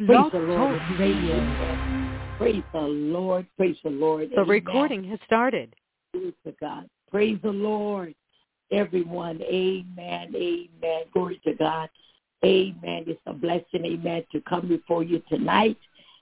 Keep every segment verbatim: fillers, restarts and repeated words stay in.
Blog Talk Radio. Praise the Lord. Praise the Lord. The Amen. Recording has started. Glory to God. Praise the Lord, everyone. Amen. Amen. Glory to God. Amen. It's a blessing, amen, to come before you tonight.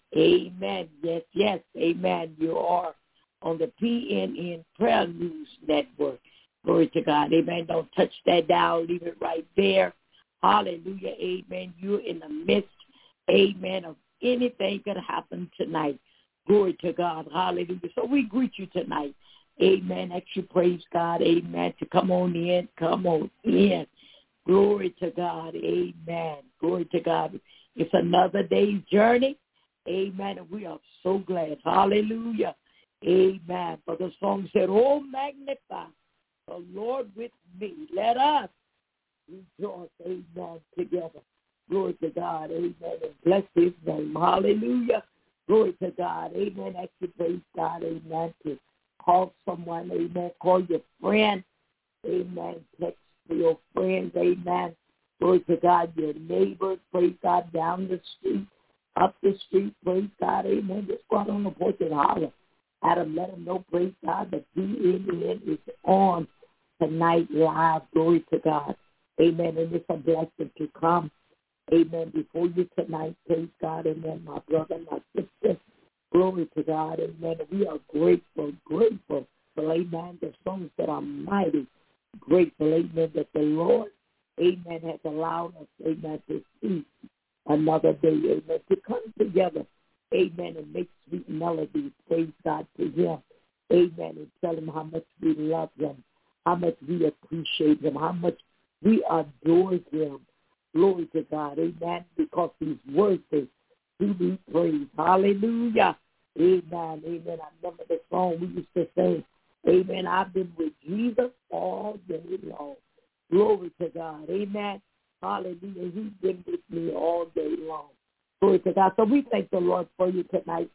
Amen. Yes, yes. Amen. You are on the P N N Prayer News Network. Glory to God. Amen. Don't touch that dial. Leave it right there. Hallelujah. Amen. You're in the midst, amen, of anything could happen tonight. Glory to God. Hallelujah. So we greet you tonight. Amen. Ask you praise God. Amen. To come on in. Come on in. Glory to God. Amen. Glory to God. It's another day's journey. Amen. And we are so glad. Hallelujah. Amen. For the song said, oh, magnify the Lord with me. Let us rejoice. Amen. Together. Glory to God. Amen. And bless his name. Hallelujah. Glory to God. Amen. Ask you praise God. Amen. To call someone. Amen. Call your friend. Amen. Text for your friends. Amen. Glory to God. Your neighbors. Praise God. Down the street. Up the street. Praise God. Amen. Just go out on the porch and holler at them. Let them know. Praise God. The P N N is on tonight live. Glory to God. Amen. And it's a blessing to come. Amen. Before you tonight, praise God. Amen. My brother, my sister. Glory to God. Amen. We are grateful, grateful for, amen, the songs that are mighty. Grateful, amen, that the Lord, amen, has allowed us, amen, to see another day. Amen. To come together, amen, and make sweet melodies. Praise God to him. Amen. And tell him how much we love him, how much we appreciate him, how much we adore him. Glory to God. Amen. Because he's worthy to be praised. Hallelujah. Amen. Amen. I remember the song we used to sing. Amen. I've been with Jesus all day long. Glory to God. Amen. Hallelujah. He's been with me all day long. Glory to God. So we thank the Lord for you tonight.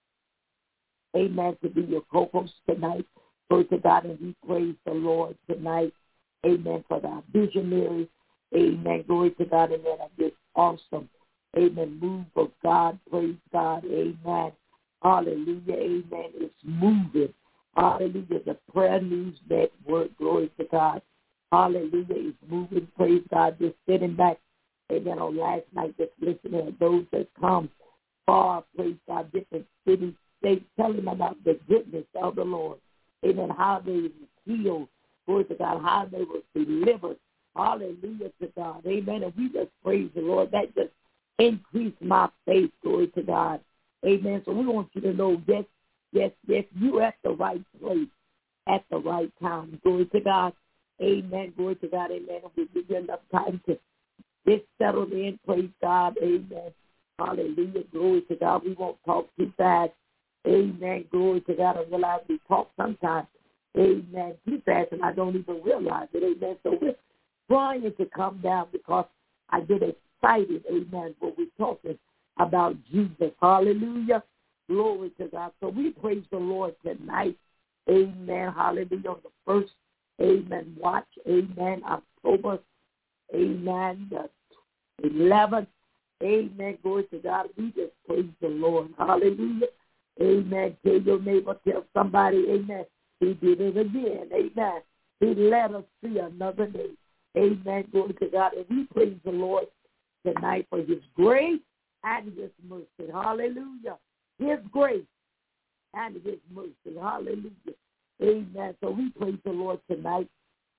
Amen. To be your co-host tonight. Glory to God. And we praise the Lord tonight. Amen. For the visionaries. Amen. Glory to God. Amen. Of this awesome, amen, move of God. Praise God. Amen. Hallelujah. Amen. It's moving. Hallelujah. The Prayer News Network. Glory to God. Hallelujah. It's moving. Praise God. Just sitting back. Amen. On last night, just listening to those that come far. Praise God. Different cities, states, telling them about the goodness of the Lord. Amen. How they were healed. Glory to God. How they were delivered. Hallelujah to God. Amen. And we just praise the Lord. That just increased my faith. Glory to God. Amen. So we want you to know, yes, yes, yes, you're at the right place at the right time. Glory to God. Amen. Glory to God. Amen. And we give you enough time to get settled in. Praise God. Amen. Hallelujah. Glory to God. We won't talk too fast. Amen. Glory to God. I realize we talk sometimes. Amen. Too fast, and I don't even realize it. Amen. So we're trying to come down because I get excited, amen, when we're talking about Jesus. Hallelujah. Glory to God. So we praise the Lord tonight. Amen. Hallelujah. On the first, amen, watch, amen, October, amen, the eleventh. Amen. Glory to God. We just praise the Lord. Hallelujah. Amen. Tell your neighbor, tell somebody, amen, he did it again. Amen. He let us see another day. Amen. Glory to God. And we praise the Lord tonight for his grace and his mercy. Hallelujah. His grace and his mercy. Hallelujah. Amen. So we praise the Lord tonight.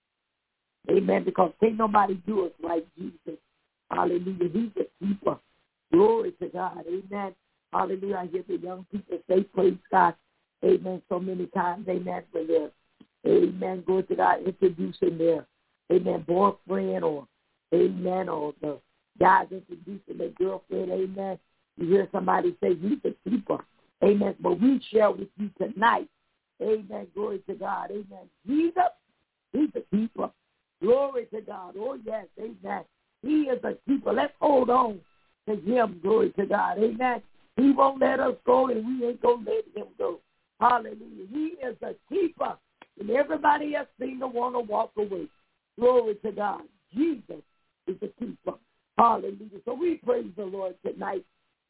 Amen. Because can't nobody do us like Jesus. Hallelujah. He's a keeper. Glory to God. Amen. Hallelujah. I hear the young people say, praise God. Amen. So many times. Amen. For their, amen. Glory to God. Introducing their, amen, boyfriend or, amen, or the guys introducing their girlfriend, amen. You hear somebody say, he's a keeper, amen. But we share with you tonight, amen, glory to God, amen. Jesus, he's a keeper. Glory to God. Oh, yes, amen. He is a keeper. Let's hold on to him, glory to God, amen. He won't let us go, and we ain't going to let him go. Hallelujah. He is a keeper, and everybody else seems to want to walk away. Glory to God. Jesus is a keeper. Hallelujah. So we praise the Lord tonight.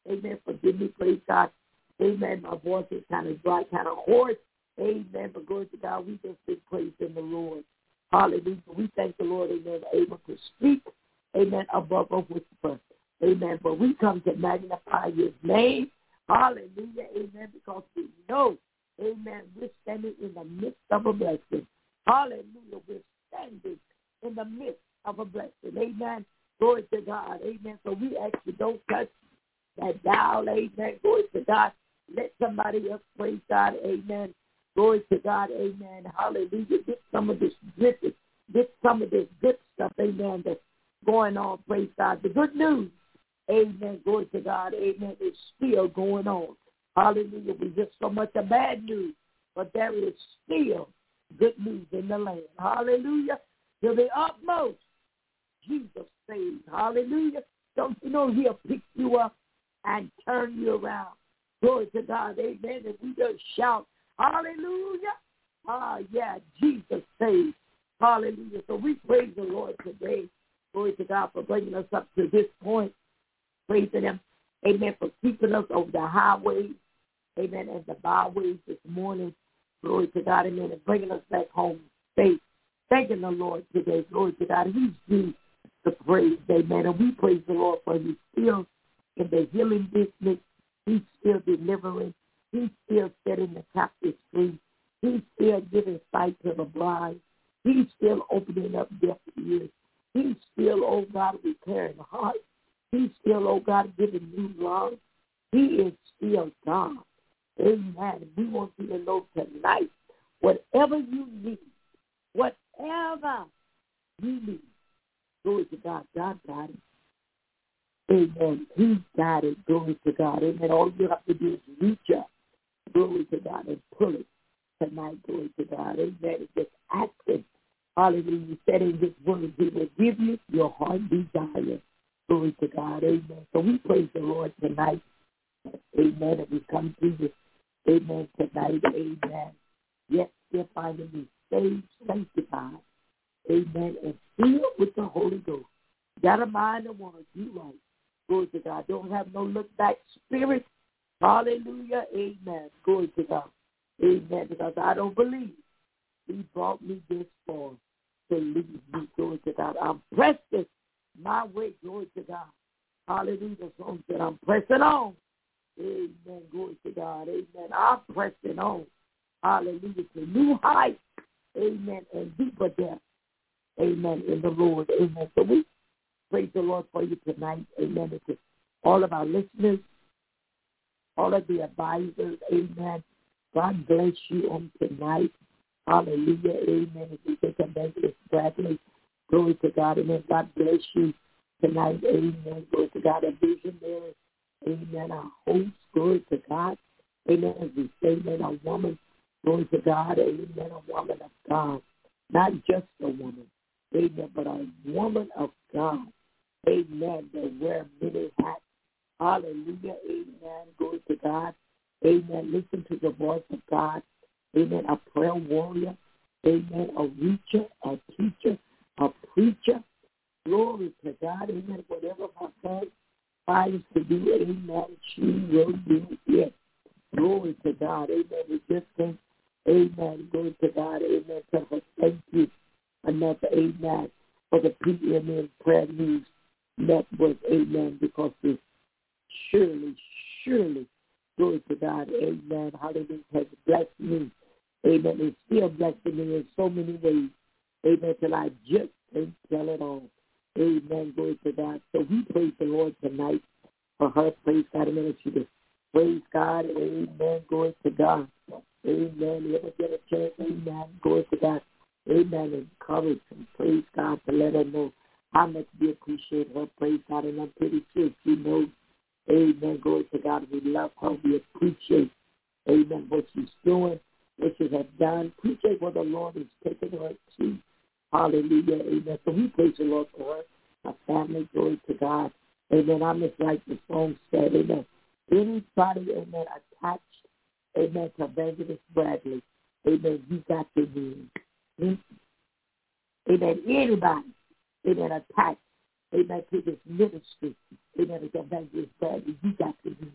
Amen. Forgive me, praise God. Amen. My voice is kind of dry, kind of hoarse. Amen. But glory to God, we just been praising the Lord. Hallelujah. We thank the Lord, amen, able to speak, amen, above a whisper. Amen. But we come to magnify his name. Hallelujah. Amen. Because we know, amen, we're standing in the midst of a blessing. Hallelujah. We're standing in the midst of a blessing. Amen. Glory to God. Amen. So we actually don't touch that dial. Amen. Glory to God. Let somebody else praise God. Amen. Glory to God. Amen. Hallelujah. Get some of this good, get some of this good stuff. Amen. That's going on. Praise God. The good news. Amen. Glory to God. Amen. It's still going on. Hallelujah. We get so much of bad news, but there is still good news in the land. Hallelujah. To the utmost, Jesus saves. Hallelujah. Don't you know he'll pick you up and turn you around? Glory to God. Amen. And we just shout, hallelujah. Ah, yeah, Jesus saves. Hallelujah. So we praise the Lord today. Glory to God for bringing us up to this point. Praising him. Amen. For keeping us over the highways. Amen. And the byways this morning. Glory to God. Amen. And bringing us back home safe. Thanking the Lord today. Glory to God. He's due the praise. Amen. And we praise the Lord for he's still in the healing business. He's still delivering. He's still setting the captives free. He's still giving sight to the blind. He's still opening up deaf ears. He's still, oh God, repairing hearts. He's still, oh God, giving new lungs. He is still God. Amen. We want you to know tonight, whatever you need, whatever you need, glory to God, God got it. Amen. He got it. Glory to God. Amen. All you have to do is reach up, glory to God, and pull it tonight. Glory to God. Amen. It's just asking. Hallelujah. He said in his word, he will give you your heart desire. Glory to God. Amen. So we praise the Lord tonight. Amen. And we come to this. Amen. Tonight. Amen. Yet still finding me saved, sanctified. Amen. And filled with the Holy Ghost. Got a mind that want to do right. Glory to God. Don't have no look back spirit. Hallelujah. Amen. Glory to God. Amen. Because I don't believe he brought me this far to leave me. Glory to God. I'm pressing my way. Glory to God. Hallelujah. The song said, I'm pressing on. Amen. Glory to God. Amen. I'm pressing on. Hallelujah. To new heights. Amen. And deeper depth. Amen. In the Lord. Amen. So we praise the Lord for you tonight. Amen. To all of our listeners, all of the advisors. Amen. God bless you on tonight. Hallelujah. Amen. If you take a Evangelist Bradley, glory to God. Amen. God bless you tonight. Amen. Glory to God. A visionary. Amen. A host. Glory to God. Amen. As we say, amen. A woman. Glory to God. Amen. A woman of God. Not just a woman. Amen. But a woman of God. Amen. That wear many hats. Hallelujah. Amen. Glory to God. Amen. Listen to the voice of God. Amen. A prayer warrior. Amen. A reacher, a teacher, a preacher. Glory to God. Amen. Whatever my son finds to do, amen, she will do it. Glory to God. Amen. We just think, amen. Glory to God. Amen. Tell her thank you enough. Amen. For the P M N Prayer News Network. Amen. Because it's surely, surely, glory to God. Amen. Hallelujah. Has blessed me. Amen. It's still blessing me in so many ways. Amen. Till I just can't tell it all. Amen. Glory to God. So we praise the Lord tonight for her. Praise God. Amen. She just praise God. Amen. Glory to God. Amen. You ever get a chance? Amen. Glory to God. Amen. Encourage and praise God to let her know how much we appreciate her. Praise God. And I'm pretty sure she knows. Amen. Glory to God. We love her. We appreciate, amen, what she's doing, what she has done. Appreciate what the Lord is taking her to. Hallelujah. Amen. So we praise the Lord for her, her family. Glory to God. Amen. I'm just like the song said. Amen. Anybody, amen, attached, amen, to Evangelist Bradley, amen, you got to win. Amen. Anybody, amen, attached, amen, to this ministry, amen, to Evangelist Bradley, you got to win.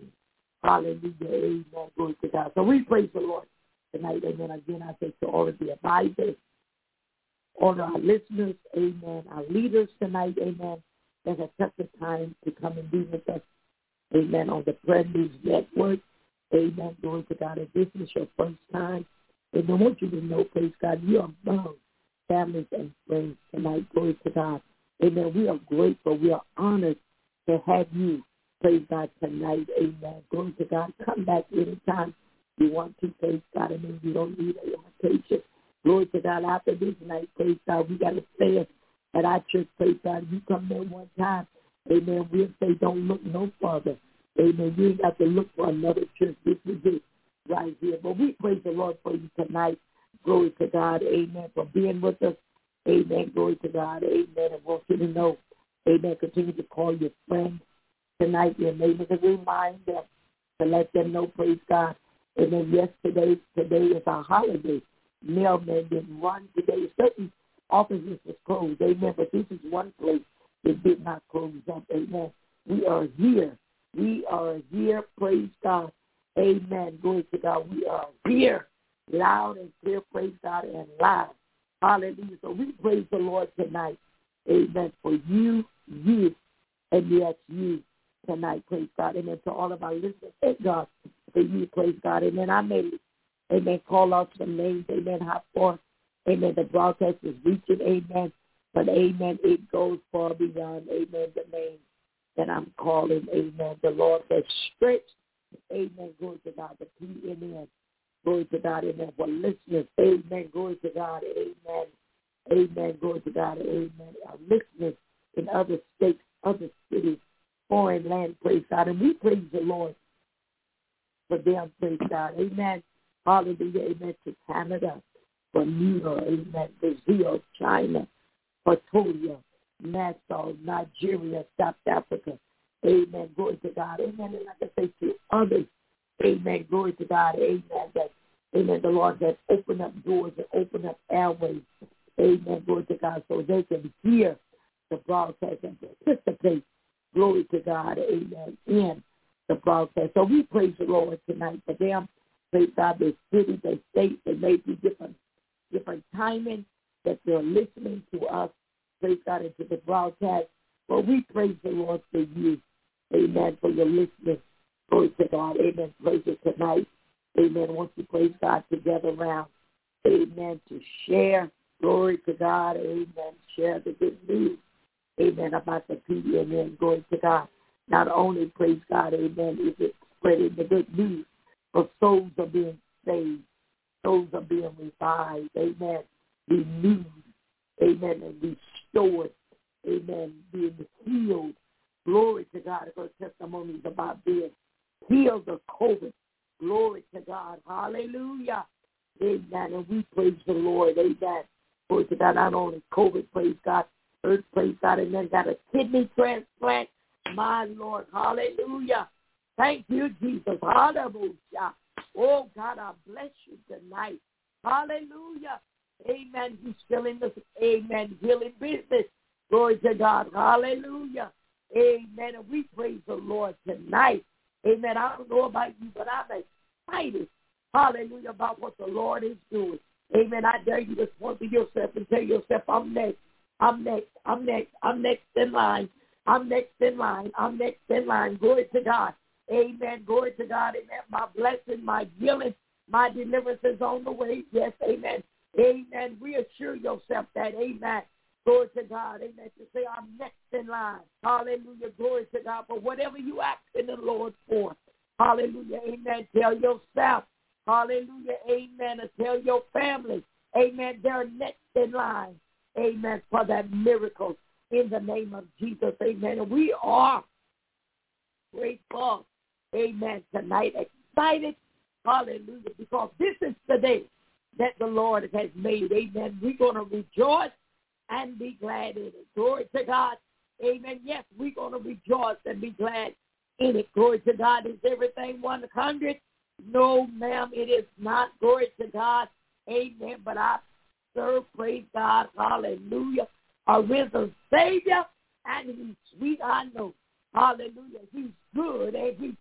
Hallelujah. Amen. Glory to God. So we praise the Lord tonight. Amen. Again, I say to all of the advisors, all of our listeners, amen, our leaders tonight, amen, that have took the time to come and be with us, amen, on the Prayer News Network. Amen. Glory to God. If this is your first time, and I want you to know, praise God, you are among families and friends tonight. Glory to God. Amen. We are grateful. We are honored to have you, praise God, tonight. Amen. Glory to God. Come back anytime you want to, praise God. I mean, you don't need an invitation. Glory to God. After this night, praise God, we got to say it at our church, praise God. You come there one time, amen, we'll say don't look no further. Amen. You ain't got to look for another church. This is it right here. But we praise the Lord for you tonight. Glory to God. Amen. For being with us. Amen. Glory to God. Amen. I want you to know, amen, continue to call your friends tonight, your neighbors, and remind them to let them know, praise God. Amen. Yesterday, today is our holiday. Mailmen didn't run today. Certain offices was closed. Amen. But this is one place that did not close up. Amen. We are here. We are here. Praise God. Amen. Glory to God. We are here. Loud and clear. Praise God. And live. Hallelujah. So we praise the Lord tonight. Amen. For you, you, and yes, you tonight. Praise God. Amen. To all of our listeners, thank God for you. Praise God. Amen. I may, amen, call out some names. Amen. How far, amen, the broadcast is reaching. Amen. But, amen, it goes far beyond, amen, the name that I'm calling. Amen. The Lord has stretched. Amen. Glory to God. The P N N. Glory to God. Amen. For listeners. Amen. Glory to God. Amen. Amen. Glory to God. Amen. Our listeners in other states, other cities, foreign land. Praise God. And we praise the Lord for them. Praise God. Amen. Hallelujah. Amen. To Canada, Bermuda. Amen. Brazil, China, Pretoria, Nassau, Nigeria, South Africa. Amen. Glory to God. Amen. And like I say to others, amen. Glory to God. Amen. That, amen. The Lord has opened up doors and opened up airways. Amen. Glory to God. So they can hear the broadcast and participate. Glory to God. Amen. In the broadcast. So we praise the Lord tonight for them. Praise God. Their city, their state, they may be different, different timing that they're listening to us. Praise God into the broadcast. But we praise the Lord for you. Amen. For your listeners. Glory to God. Amen. Praise it tonight. Amen. Once you praise God together around. Amen. To share. Glory to God. Amen. Share the good news. Amen. About the P N N. Glory to God. Not only praise God. Amen. Is it spreading the good news, but souls are being saved. Souls are being revived. Amen. Renewed. Amen. And restored. Amen. Being healed. Glory to God. Because testimonies about being healed of COVID. Glory to God. Hallelujah. Amen. And we praise the Lord. Amen. Glory to God. Not only COVID, praise God. Earth, praise God. And then got a kidney transplant. My Lord. Hallelujah. Thank you, Jesus. Hallelujah. Oh, God, I bless you tonight. Hallelujah. Amen. He's still in the, amen, healing business. Glory to God. Hallelujah. Amen. And we praise the Lord tonight. Amen. I don't know about you, but I'm excited. Hallelujah. About what the Lord is doing. Amen. I dare you to point to yourself and tell yourself, I'm next. I'm next. I'm next. I'm next in line. I'm next in line. I'm next in line. Glory to God. Amen. Glory to God. Amen. My blessing, my healing, my deliverance is on the way. Yes. Amen. Amen. Reassure yourself that. Amen. Glory to God. Amen. To say, I'm next in line. Hallelujah. Glory to God. For whatever you ask in the Lord for. Hallelujah. Amen. Tell yourself. Hallelujah. Amen. And tell your family. Amen. They're next in line. Amen. For that miracle in the name of Jesus. Amen. And we are grateful. Amen. Tonight, excited. Hallelujah. Because this is the day that the Lord has made. Amen. We're going to rejoice and be glad in it. Glory to God. Amen. Yes, we're going to rejoice and be glad in it. Glory to God. Is everything one hundred? No, ma'am, it is not. Glory to God. Amen. But I serve, praise God. Hallelujah. A risen Savior, and he's sweet, I know. Hallelujah. He's good, and he's, mm,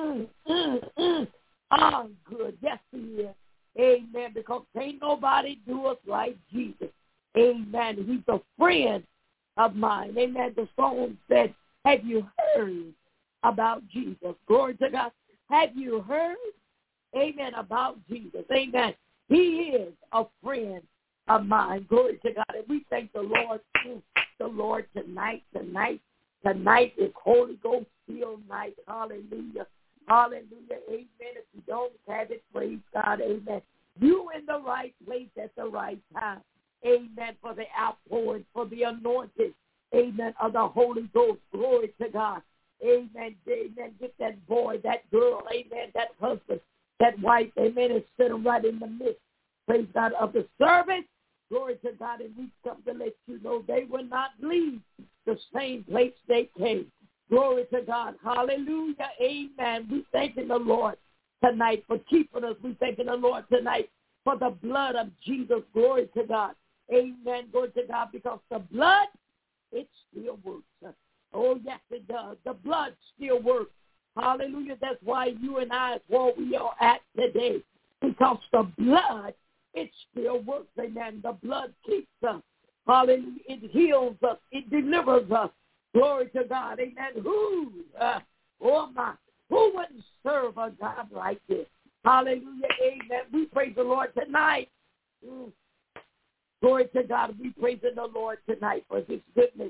mm, mm, mm. Oh, good. Yes, he is. Amen. Because ain't nobody do us like Jesus. Amen. He's a friend of mine. Amen. The song said, have you heard about Jesus? Glory to God. Have you heard? Amen. About Jesus. Amen. He is a friend of mine. Glory to God. And we thank the Lord, the Lord tonight, tonight. Tonight is Holy Ghost filled night. Hallelujah. Hallelujah. Amen. If you don't have it, praise God. Amen. You in the right place at the right time. Amen. For the outpouring, for the anointing. Amen. Of the Holy Ghost. Glory to God. Amen. Amen. Get that boy, that girl. Amen. That husband, that wife. Amen. And sit them right in the midst. Praise God. Of the service. Glory to God. And we come to let you know they will not leave the same place they came. Glory to God. Hallelujah. Amen. We thanking the Lord tonight for keeping us. We thanking the Lord tonight for the blood of Jesus. Glory to God. Amen. Glory to God. Because the blood, it still works. Oh, yes, it does. The blood still works. Hallelujah. That's why you and I is where we are at today. Because the blood, it still works. Amen. The blood keeps us. Hallelujah. It heals us. It delivers us. Glory to God. Amen. Who, uh, oh my, who wouldn't serve a God like this? Hallelujah. Amen. We praise the Lord tonight. Mm. Glory to God. We praise the Lord tonight for his goodness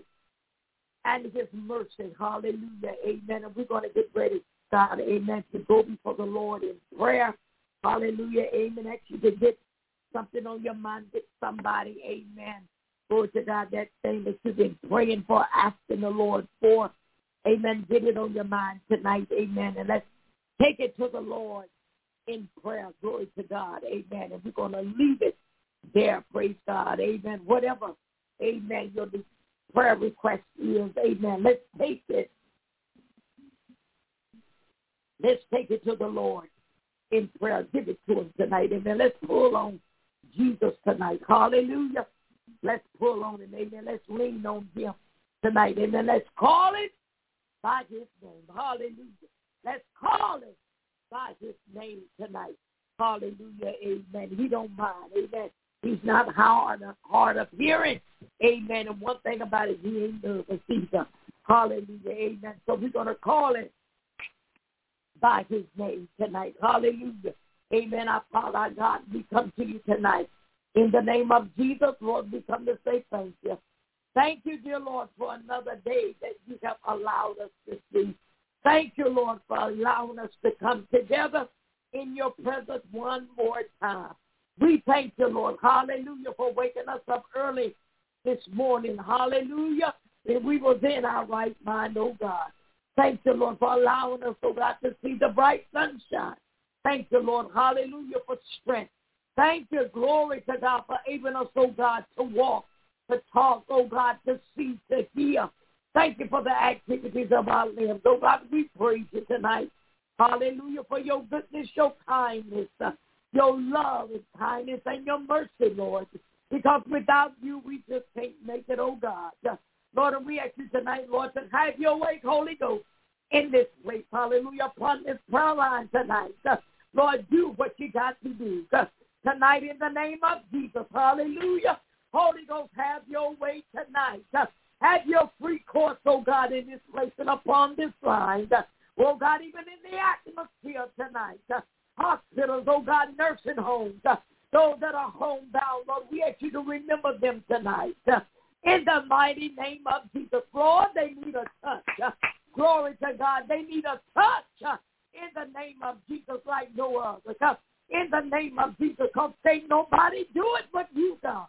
and his mercy. Hallelujah. Amen. And we're going to get ready, God. Amen. To go before the Lord in prayer. Hallelujah. Amen. Actually, to get something on your mind, get somebody. Amen. Glory to God, that thing that you've been praying for, asking the Lord for. Amen. Get it on your mind tonight. Amen. And let's take it to the Lord in prayer. Glory to God. Amen. And we're going to leave it there. Praise God. Amen. Whatever, amen, your prayer request is. Amen. Let's take it. Let's take it to the Lord in prayer. Give it to him tonight. Amen. Let's pull on Jesus tonight. Hallelujah. Let's pull on him, amen. Let's lean on him tonight, amen. Let's call it by his name. Hallelujah. Let's call it by his name tonight. Hallelujah, amen. He don't mind, amen. He's not hard, hard of hearing, amen. And one thing about it, he ain't nervous either. Hallelujah, amen. So we're going to call it by his name tonight. Hallelujah, amen. Our Father, our God, we come to you tonight. In the name of Jesus, Lord, we come to say thank you. Thank you, dear Lord, for another day that you have allowed us to see. Thank you, Lord, for allowing us to come together in your presence one more time. We thank you, Lord, hallelujah, for waking us up early this morning. Hallelujah. And we was in our right mind, oh God. Thank you, Lord, for allowing us, oh God, to see the bright sunshine. Thank you, Lord, hallelujah, for strength. Thank you, glory to God, for enabling us, oh God, to walk, to talk, oh God, to see, to hear. Thank you for the activities of our limbs. Oh God, we praise you tonight. Hallelujah, for your goodness, your kindness, uh, your love and kindness and your mercy, Lord. Because without you, we just can't make it, oh God. Uh, Lord, and we ask you tonight, Lord, to have your way, Holy Ghost, in this place. Hallelujah, upon this prayer line tonight. Uh, Lord, do what you got to do. Uh, Tonight in the name of Jesus, hallelujah. Holy Ghost, have your way tonight. Uh, have your free course, oh God, in this place and upon this line. Uh, oh God, even in the atmosphere tonight. Uh, hospitals, oh God, nursing homes, uh, those that are homebound, Lord, we ask you to remember them tonight. Uh, in the mighty name of Jesus, Lord, they need a touch. Uh, glory to God, they need a touch uh, in the name of Jesus like no other. Uh, In the name of Jesus, because ain't nobody do it but you, God.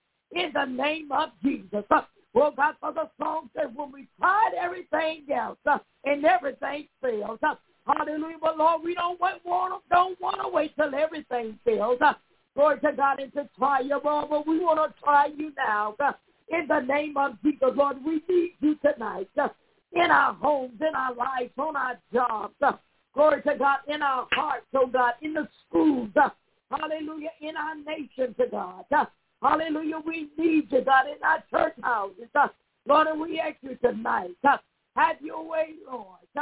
In the name of Jesus. Well, God, for the song says when we tried everything else and everything fails. Hallelujah. But Lord, we don't want, don't want to wait till everything fails. Glory to God, and to try you, Lord, but we want to try you now. In the name of Jesus, Lord, we need you tonight. In our homes, in our lives, on our jobs. Glory to God, in our hearts, oh God, in the schools, uh, hallelujah, in our nation, to God. Uh, hallelujah, we need you, God, in our church houses. Uh, Lord, and we ask you tonight, uh, have your way, Lord. Uh,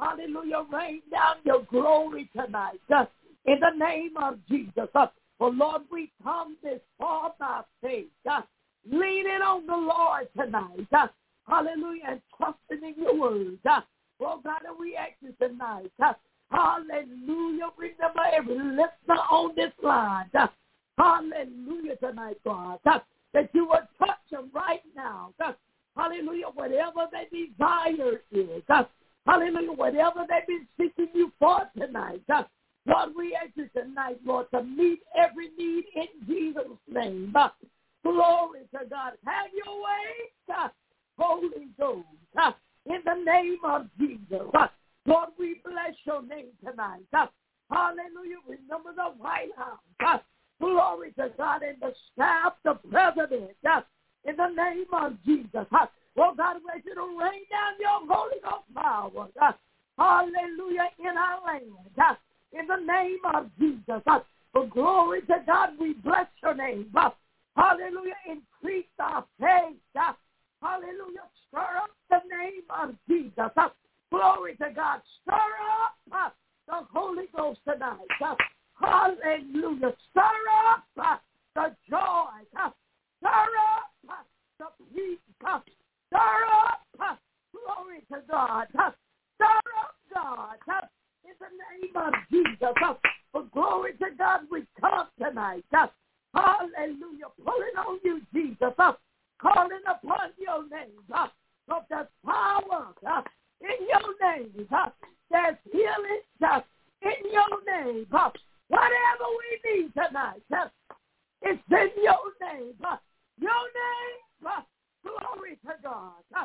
hallelujah, rain down your glory tonight. Uh, in the name of Jesus. Uh, for Lord, we come this far by faith, uh, leaning on the Lord tonight. Uh, hallelujah, and trusting in your word. Uh, oh God, and we ask you tonight. Uh, hallelujah, remember every listener on this line. Uh, hallelujah tonight, God. Uh, that you will touch them right now. Uh, hallelujah, whatever their desire is. Uh, hallelujah, whatever they've been seeking you for tonight. Uh, Lord, we ask you tonight, Lord, to meet every need in Jesus' name. Uh, glory to God. Have your way, uh, Holy Ghost, uh, in the name of Jesus. Uh, Lord, we bless your name tonight. Uh, hallelujah. Remember the White House. Uh, glory to God, and the staff, the president, uh, in the name of Jesus. Uh, well, God, we ask you to rain down your Holy Ghost power. Uh, hallelujah, in our land. Uh, In the name of Jesus. Uh, for glory to God, we bless your name. Uh, hallelujah. Increase our faith. Uh, hallelujah. Stir up the name of Jesus. Uh, glory to God. Stir up uh, the Holy Ghost tonight. Uh, hallelujah. Stir up uh, the joy. Uh, stir up uh, the peace. Uh, stir up. Uh, glory to God. Uh, stir up, God. Uh, In the name of Jesus, uh, for glory to God, we come tonight. Uh, hallelujah. Pulling on you, Jesus. Uh, calling upon your name. Uh, of the power uh, in your name. Uh, there's healing uh, in your name. Uh, whatever we need tonight, uh, it's in your name. Uh, your name. Uh, glory to God. Uh,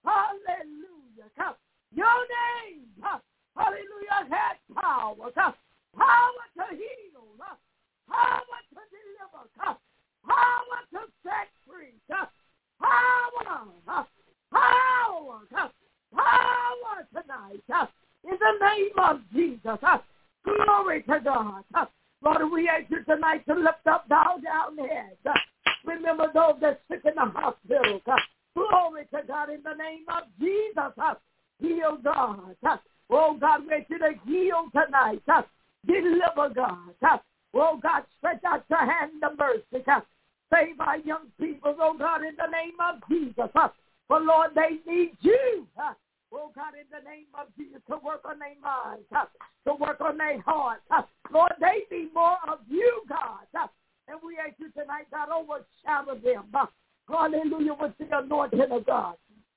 hallelujah. Uh, your name. Uh, Hallelujah, has power, uh, power to heal, uh, power to deliver, uh, power to set free, uh, power, uh, power, uh, power tonight, uh, in the name of Jesus. Uh, glory to God. Uh, Lord, we ask you tonight to lift up, bow down heads. Uh, remember those that are sick in the hospital. Uh, glory to God in the name of Jesus. Uh, heal God. Uh, Oh, God, we ask you to heal tonight. Uh, deliver, God. Uh, oh, God, stretch out your hand of mercy. Uh, save our young people, oh, God, in the name of Jesus. Uh, for, Lord, they need you. Uh, oh, God, in the name of Jesus, to work on their minds, uh, to work on their hearts. Uh, Lord, they need more of you, God. Uh, and we ask you tonight, God, overshadow them. Uh, hallelujah, with the anointing of God.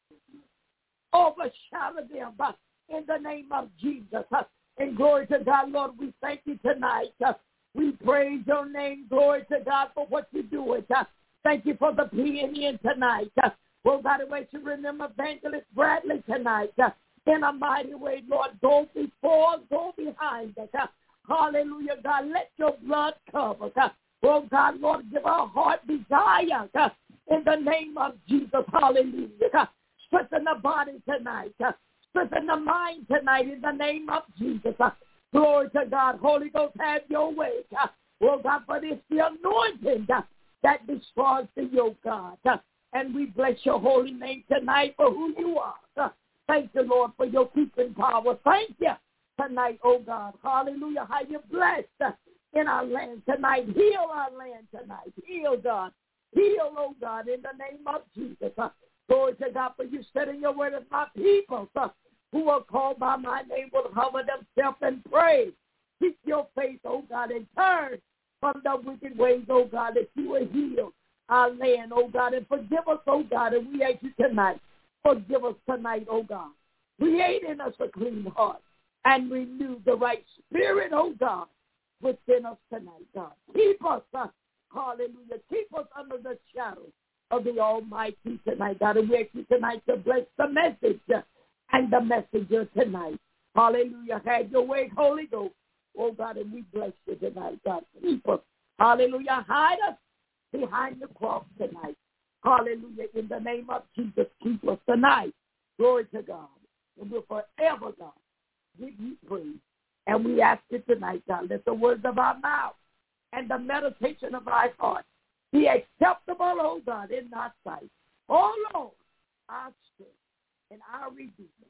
Overshadow them. Uh, in the name of Jesus. Uh, and glory to God, Lord, we thank you tonight. Uh, we praise your name. Glory to God for what you're doing. Uh, thank you for the being in tonight. Uh, oh, God, I want you to remember Evangelist Bradley tonight. Uh, in a mighty way, Lord, go before, go behind us. Uh, hallelujah, God, let your blood cover. Uh, oh, God, Lord, give our heart desire. Uh, in the name of Jesus, hallelujah. Uh, strengthen the body tonight. Uh, Strengthen the mind tonight in the name of Jesus. Uh, glory to God. Holy Ghost, have your way. Uh, oh, God, for it's the anointing uh, that destroys the yoke, God. Uh, and we bless your holy name tonight for who you are. Uh, thank you, Lord, for your keeping power. Thank you tonight, oh, God. Hallelujah. How you blessed uh, in our land tonight. Heal our land tonight. Heal, God. Heal, oh, God, in the name of Jesus. Uh, Glory to God, for you said in your word, if my people uh, who are called by my name will humble themselves and pray. Keep your faith, oh God, and turn from the wicked ways, oh God, that you will heal our land, oh God, and forgive us, oh God, and we ask you tonight. Forgive us tonight, oh God. Create in us a clean heart and renew the right spirit, oh God, within us tonight, God. Keep us, uh, hallelujah, keep us under the shadow of the Almighty tonight, God. And we ask you tonight to bless the message and the messenger tonight. Hallelujah. Have your way, Holy Ghost. Oh, God, and we bless you tonight, God. Keep us. Hallelujah. Hide us behind the cross tonight. Hallelujah. In the name of Jesus, keep us tonight. Glory to God. And we'll forever, God, give you praise. And we ask you tonight, God, let the words of our mouth and the meditation of our heart be acceptable, oh God, in thy sight. Oh Lord, our strength and our redeemer.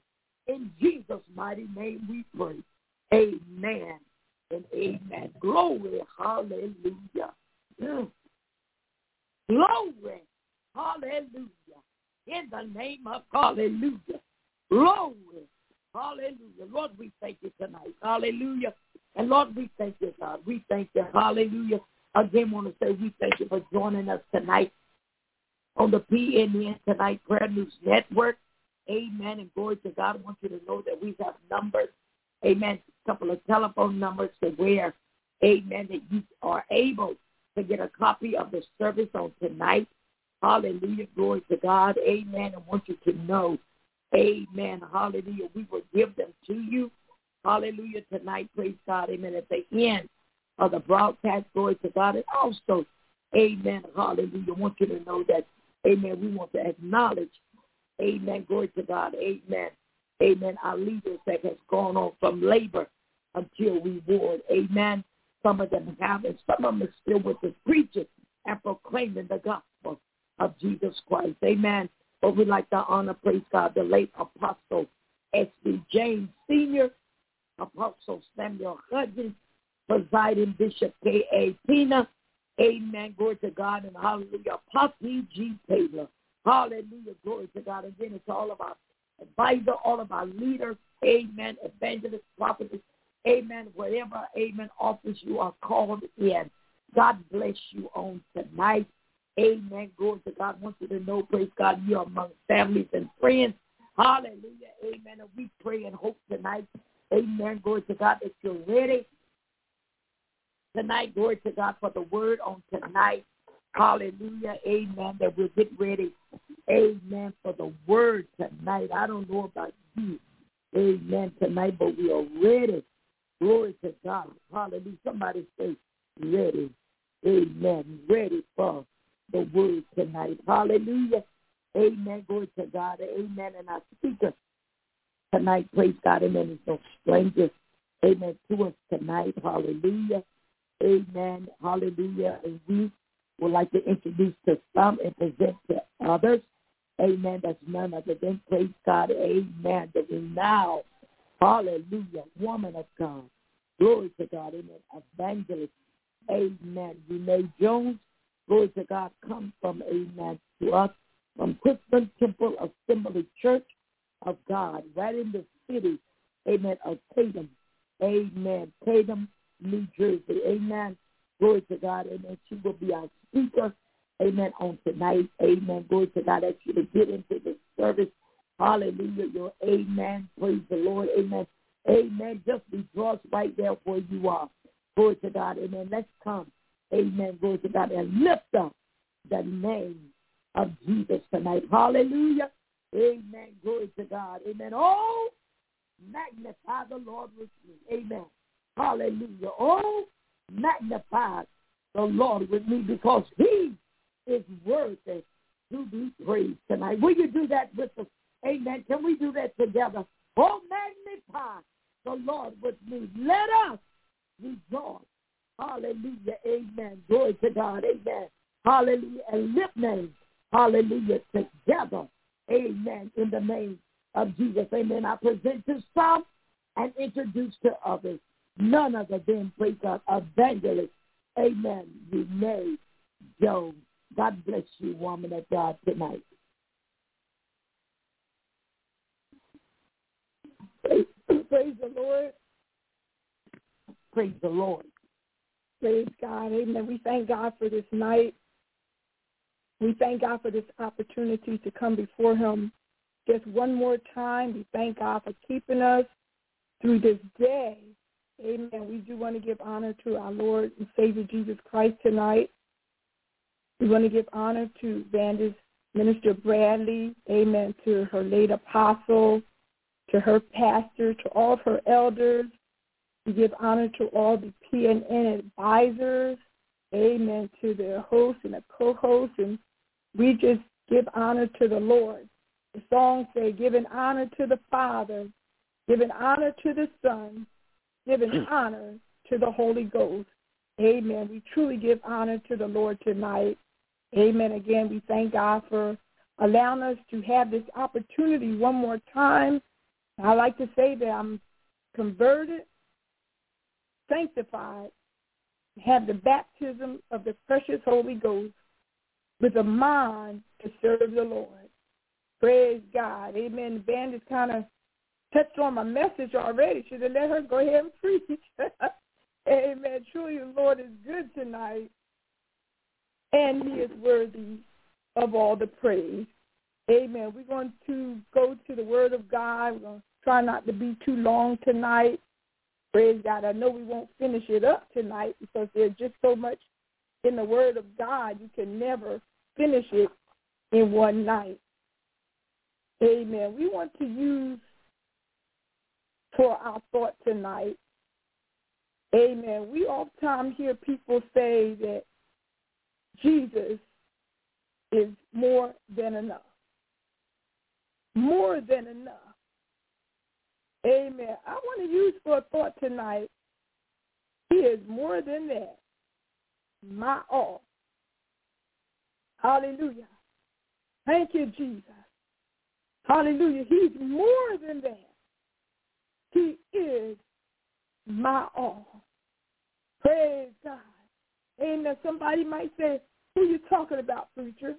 In Jesus' mighty name we pray. Amen and amen. Glory, hallelujah. Mm. Glory, hallelujah. In the name of hallelujah. Glory, hallelujah. Lord, we thank you tonight. Hallelujah. And Lord, we thank you, God. We thank you. Hallelujah. Again, want to say we thank you for joining us tonight on the P N N Tonight Prayer News Network. Amen. And glory to God. I want you to know that we have numbers. Amen. A couple of telephone numbers to where, amen, that you are able to get a copy of the service on tonight. Hallelujah. Glory to God. Amen. I want you to know, amen. Hallelujah. We will give them to you. Hallelujah. Tonight, praise God. Amen. At the end of the broadcast, glory to God. And also, amen. Hallelujah. I want you to know that, amen, we want to acknowledge, amen, glory to God, amen, amen, our leaders that has gone on from labor until reward, amen. Some of them have, and some of them are still with us preaching and proclaiming the gospel of Jesus Christ, amen. But we'd like to honor, praise God, the late Apostle S B James Senior, Apostle Samuel Hudgens, presiding Bishop K A Pina, amen, glory to God, and hallelujah, Apostle G. Taylor. Hallelujah. Glory to God. Again, it's all of our advisor, all of our leaders. Amen. Evangelists, prophets. Amen. Whatever, amen, office you are called in. God bless you on tonight. Amen. Glory to God. I want you to know, praise God, you are among families and friends. Hallelujah. Amen. And we pray and hope tonight, amen, glory to God, that you're ready tonight. Glory to God for the word on tonight. Hallelujah. Amen. That we'll get ready. Amen. For the word tonight. I don't know about you. Amen. Tonight, but we are ready. Glory to God. Hallelujah. Somebody say ready. Amen. Ready for the word tonight. Hallelujah. Amen. Glory to God. Amen. And our speaker tonight, praise God. Amen. Is no stranger. Amen. To us tonight. Hallelujah. Amen. Hallelujah. And we would like to introduce to some and present to others. Amen. That's none other than, praise God. Amen. The renowned, hallelujah, woman of God. Glory to God. Amen. Evangelist. Amen. Renee Jones. Glory to God. Come from, amen, to us from Christian Temple Assembly Church of God, right in the city, amen, of Tatum. Amen. Tatum, New Jersey. Amen. Glory to God. Amen. She will be our speaker. Amen. On tonight. Amen. Glory to God. Ask you to get into the service. Hallelujah. Your amen. Praise the Lord. Amen. Amen. Just rejoice right there where you are. Glory to God. Amen. Let's come. Amen. Glory to God. And lift up the name of Jesus tonight. Hallelujah. Amen. Glory to God. Amen. Oh, magnify the Lord with me. Amen. Hallelujah. Oh, magnify the Lord with me because he is worthy to be praised tonight. Will you do that with us? Amen. Can we do that together? Oh, magnify the Lord with me. Let us rejoice. Hallelujah. Amen. Glory to God. Amen. Hallelujah. And lift names. Hallelujah. Together. Amen. In the name of Jesus. Amen. I present to some and introduce to others. None other than, praise God, evangelist. Amen. Renee Jones. God bless you, woman of God, tonight. Praise, praise the Lord. Praise the Lord. Praise God. Amen. We thank God for this night. We thank God for this opportunity to come before him just one more time. We thank God for keeping us through this day. Amen. We do want to give honor to our Lord and Savior Jesus Christ tonight. We want to give honor to Evangelist Minister Bradley. Amen. To her late apostle, to her pastor, to all of her elders. We give honor to all the P N N advisors. Amen. To the hosts and the co-hosts. And we just give honor to the Lord. The song say, giving honor to the Father, giving honor to the Son, giving honor to the Holy Ghost. Amen. We truly give honor to the Lord tonight. Amen. Again, we thank God for allowing us to have this opportunity one more time I like to say that I'm converted, sanctified, have the baptism of the precious Holy Ghost with a mind to serve the Lord. Praise God. Amen. The band has kind of touched on my message already. Should have let her go ahead and preach. Amen. Truly, the Lord is good tonight, and he is worthy of all the praise. Amen. We're going to go to the Word of God. We're going to try not to be too long tonight. Praise God. I know we won't finish it up tonight because there's just so much in the Word of God. You can never finish it in one night. Amen. We want to use for our thought tonight. Amen. We oftentimes hear people say that Jesus is more than enough. More than enough. Amen. I want to use for a thought tonight, he is more than that. My all. Hallelujah. Thank you, Jesus. Hallelujah. He's more than that. He is my all. Praise God. Amen. Somebody might say, who are you talking about, preacher?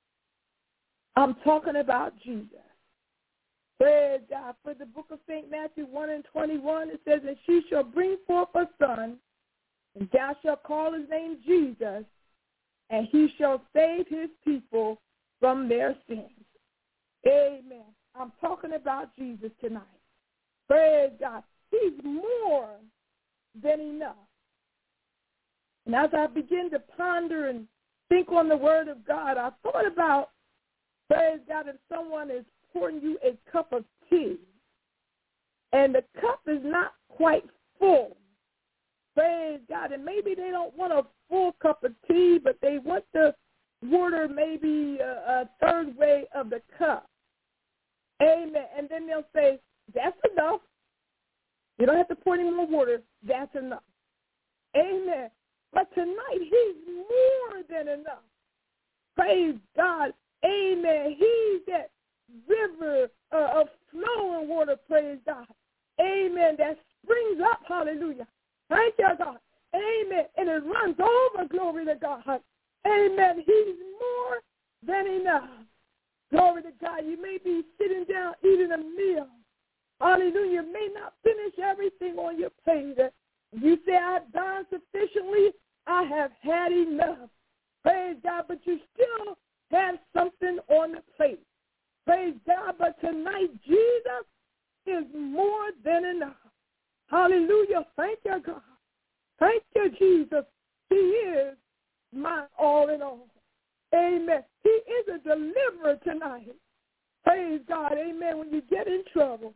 I'm talking about Jesus. Praise God. For the book of Saint Matthew one and twenty-one, it says, and she shall bring forth a son, and thou shalt call his name Jesus, and he shall save his people from their sins. Amen. I'm talking about Jesus tonight. Praise God. He's more than enough. And as I begin to ponder and think on the Word of God, I thought about, praise God, if someone is pouring you a cup of tea, and the cup is not quite full, praise God, and maybe they don't want a full cup of tea, but they want the water maybe a, a third way of the cup. Amen. And then they'll say, that's enough. You don't have to pour any more water. That's enough. Amen. But tonight, he's more than enough. Praise God. Amen. He's that river uh, of flowing water, praise God. Amen. That springs up, hallelujah. Thank you, God. Amen. And it runs over, glory to God. Amen. He's more than enough. Glory to God. You may be sitting down eating a meal. Hallelujah. You may not finish everything on your plate. You say, I've done sufficiently. I have had enough. Praise God. But you still have something on the plate. Praise God. But tonight, Jesus is more than enough. Hallelujah. Thank you, God. Thank you, Jesus. He is my all in all. Amen. He is a deliverer tonight. Praise God. Amen. When you get in trouble,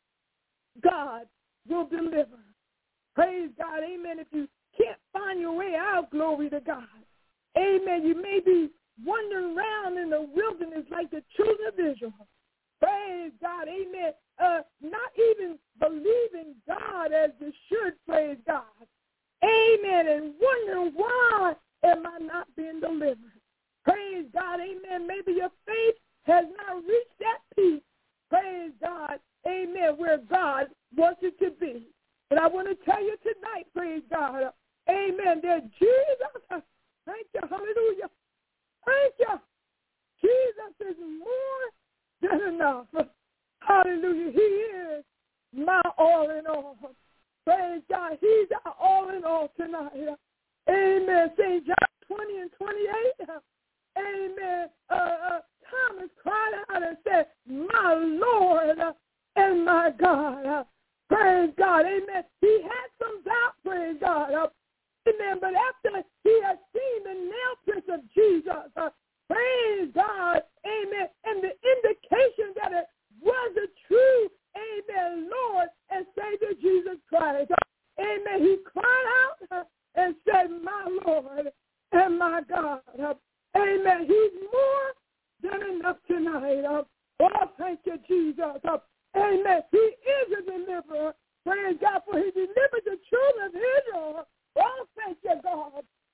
God will deliver. Praise God. Amen. If you can't find your way out, glory to God. Amen. You may be wandering around in the wilderness like the children of Israel. Praise God. Amen. Uh, not even believing God as you should, praise God. Amen. And wondering, why am I not being delivered? Praise God. Amen. Maybe your faith has not reached that peak. Praise God. Amen. Where God wants it to be. And I want to tell you tonight, praise God. Amen. That Jesus, thank you. Hallelujah. Thank you. Jesus is more than enough. Hallelujah. He is my all in all. Praise God. He's our all in all tonight. Amen. Saint John twenty and twenty-eight. Amen. Uh, uh, Thomas cried out and said, my Lord and my God. Praise God. Amen. He had some doubt, praise God. Amen. But after he had seen the nail prints of Jesus, uh, praise God. Amen. And the indication that it was a true, amen, Lord and Savior Jesus Christ. Amen. He cried out and said, my Lord and my God. Amen. He's more than enough tonight. Oh, thank you, Jesus. Amen. He is a deliverer. Praise God, for he delivered the children of Israel. Oh, thank you, God.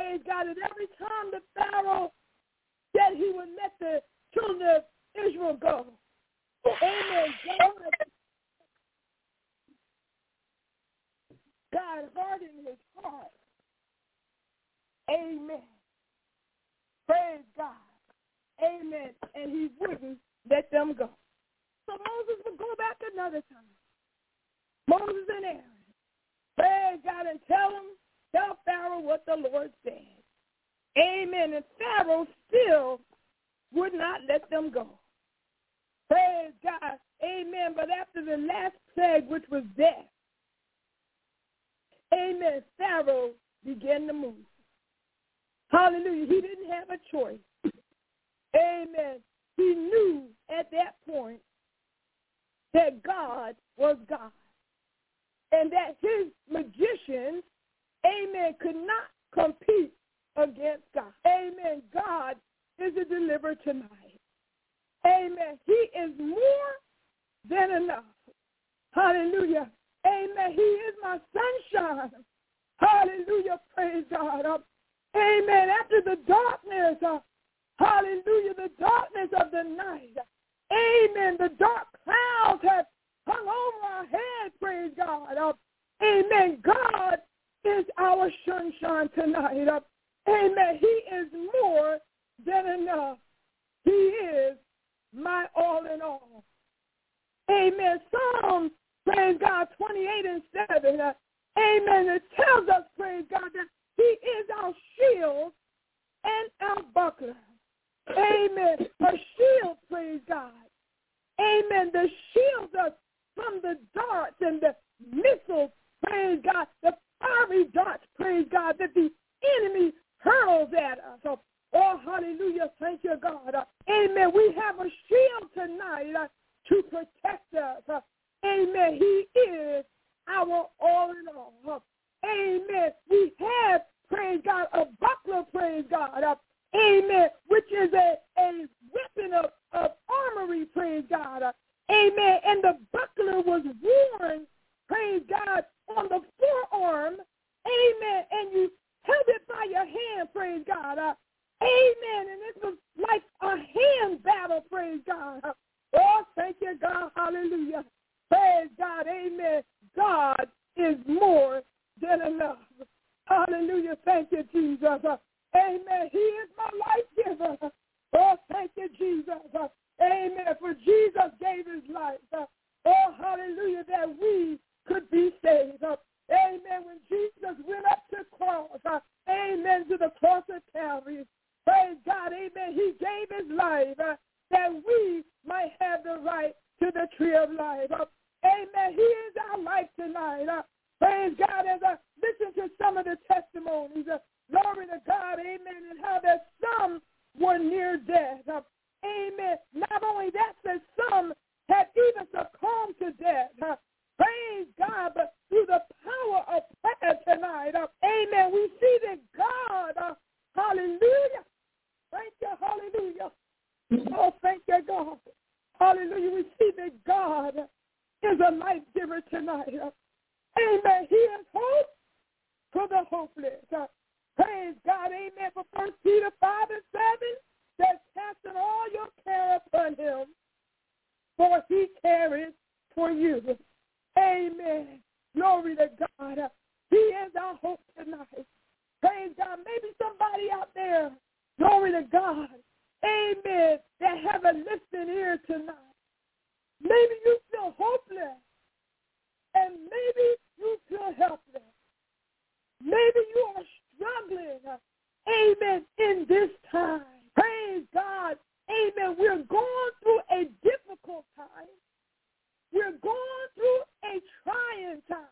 praise God, that every time the Pharaoh said he would let the children of Israel go, amen, God, God hardened his heart. Amen. Praise God. Amen. And he wouldn't let them go. So Moses would go back another time. Moses and Aaron. Praise God and tell him, tell Pharaoh what the Lord said. Amen. And Pharaoh still would not let them go. Praise God. Amen. But after the last plague, which was death, amen, Pharaoh began to move. Hallelujah. He didn't have a choice. Amen. He knew at that point that God was God and that his magicians, amen, could not compete against God. Amen. God is a deliverer tonight. Amen. He is more than enough. Hallelujah. Amen. He is my sunshine. Hallelujah. Praise God. Uh, amen. After the darkness, uh, hallelujah, the darkness of the night. Amen. The dark clouds have hung over our head. Praise God. Uh, amen. God is our sunshine tonight. Uh, amen. He is more than enough. He is my all in all. Amen. Psalms, praise God, twenty-eight and seven. Uh, amen. It tells us, praise God, that he is our shield and our buckler. Amen. A shield, praise God. Amen. The shields us from the darts and the missiles, praise God, the fiery darts, praise God, that the enemy hurls at us. Oh, oh hallelujah. Thank you, God. Uh, amen. We have a shield tonight uh, to protect us. Uh, amen. He is our all in all. Uh, amen. We have, praise God, a buckler, praise God. Uh, amen. Which is a, a weapon of, of armory, praise God. Uh, amen. And the buckler was worn, praise God, on the forearm. Amen. And you held it by your hand, praise God. Uh, amen. And it was like a hand battle, praise God. Uh, oh, thank you, God. Hallelujah. Praise God. Amen. God is more than enough. Hallelujah. Thank you, Jesus. Uh, amen. He is my life giver. Oh, thank you, Jesus. Uh, amen. For Jesus gave his life. Uh, oh, hallelujah, that we could be saved. Uh, amen. When Jesus went up to the cross, uh, amen, to the cross of Calvary, praise God, amen, he gave his life uh, that we might have the right to the tree of life. Uh, amen. He is our life tonight. Uh, praise God. As I listen to some of the testimonies, uh, glory to God, amen, and how that some were near death. Uh, amen. Not only that, that some had even succumbed to death. Uh, praise God, but through the power of prayer tonight, uh, amen, we see that God, uh, hallelujah, thank you, hallelujah. Oh, thank you, God. Hallelujah. We see that God is a life giver tonight. Uh, amen. He is hope for the hopeless. Uh, praise God. Amen. For First Peter five and seven, that casting all your care upon him, for he cares for you. Amen. Glory to God. Uh, he is our hope tonight. Praise God. Maybe somebody out there, glory to God, amen, that have a listening ear tonight. Maybe you feel hopeless, and maybe you feel helpless. Maybe you are struggling, uh, amen, in this time. Praise God, amen. We're going through a difficult time. We're going through a trying time,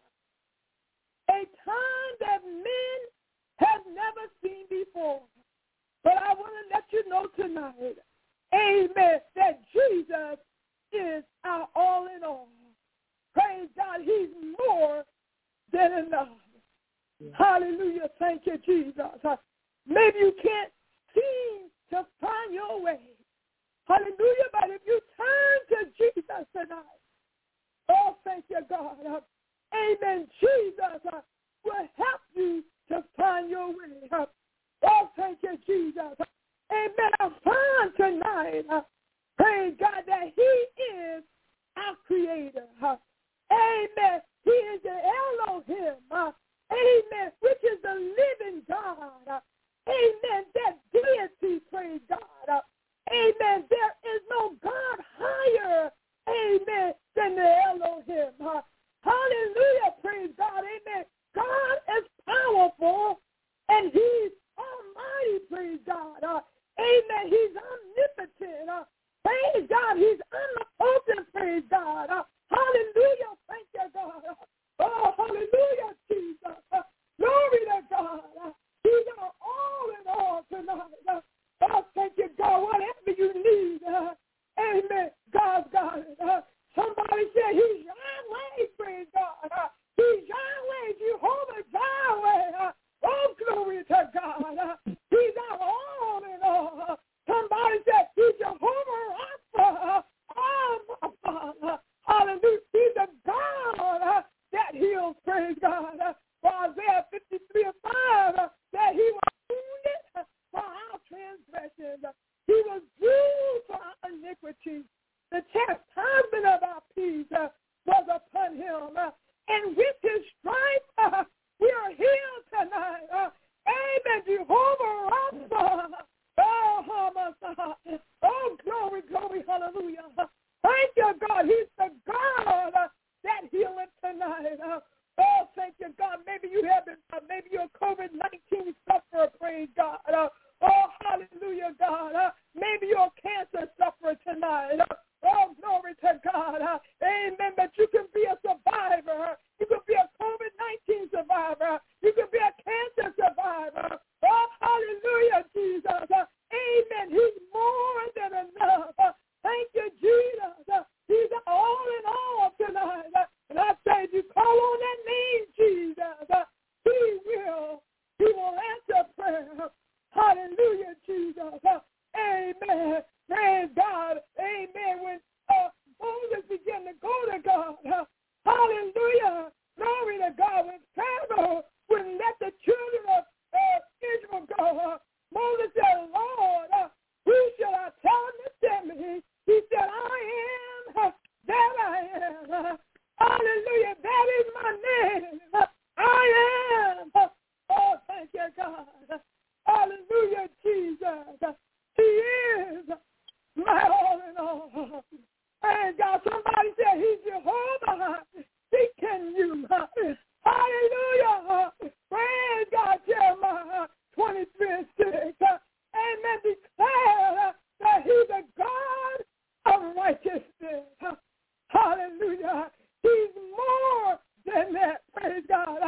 a time that men have never seen before. But I want to let you know tonight, amen, that Jesus is our all in all. Praise God, he's more than enough. Yeah. Hallelujah, thank you, Jesus. Uh, maybe you can't seem to find your way. Hallelujah, but if you turn to Jesus tonight, oh, thank you, God. Uh, amen, Jesus uh, will help you to find your way. Uh, Jesus. Amen. I find tonight, uh, praise God, that he is our creator. Uh, amen. He is the Elohim. Uh, amen. Which is the living God. Uh, amen. That deity, praise God. Uh, amen. There is no God higher, amen, than the Elohim. Uh, hallelujah. Praise God. Amen. God is powerful and he's almighty, praise God. Uh, amen. He's omnipotent. Uh, praise God. He's omnipotent, praise God. Uh, hallelujah. Thank you, God. Uh, oh, hallelujah, Jesus. Uh, glory to God. Uh, he's our all in all tonight. Uh, oh, thank you, God. Whatever you need, uh, amen, God's got it. Uh, somebody said he's Yahweh, praise God. Uh, he's Yahweh, Jehovah Yahweh. Uh, oh, glory to God. Uh, he's our all in all. Uh, somebody said he's Jehovah Rapha. Uh, oh, my Father. Hallelujah. He's a God uh, that heals, praise God. Uh, for Isaiah fifty-three and five, uh, that he was wounded uh, for our transgressions. Uh, he was bruised for our iniquities. The chastisement of our peace uh, was upon him. Uh, and with his stripes, uh, we are healed tonight. Uh, amen. Jehovah Rapha. Oh, Hamasah. Oh, glory, glory, hallelujah. Thank you, God. He's the God uh, that healeth tonight. Uh, oh, thank you, God. Maybe you have been, uh, maybe you're a COVID nineteen sufferer, praise God. Uh, oh, hallelujah, God. Uh, maybe you're a cancer sufferer tonight. Uh, oh, glory to God. Uh, amen. But you can be a survivor. You can be a COVID nineteen survivor. You can be a cancer survivor. Oh, hallelujah, Jesus. Uh, amen. He's more than enough. Uh, thank you, Jesus. Uh, he's all in all tonight. Uh, and I say, if you call on that name, Jesus, uh, he will. He will answer prayer. Hallelujah, Jesus. Uh, amen. Praise God. Amen. When uh, Moses began to go to God, uh, hallelujah. Glory to God. When Pharaoh wouldn't let the children of uh, Israel go, uh, Moses said, Lord, uh, who shall I tell him to send me? He said, I am uh, that I am. Uh, hallelujah. That is my name. Uh, I am. Uh, oh, thank you, God. Hallelujah, Jesus. Uh, he is my all in all. Praise God. Somebody said he's Jehovah. Seeking you. Hallelujah. Praise God. Jeremiah twenty-three and six. Amen. Declare that he's a God of righteousness. Hallelujah. He's more than that. Praise God.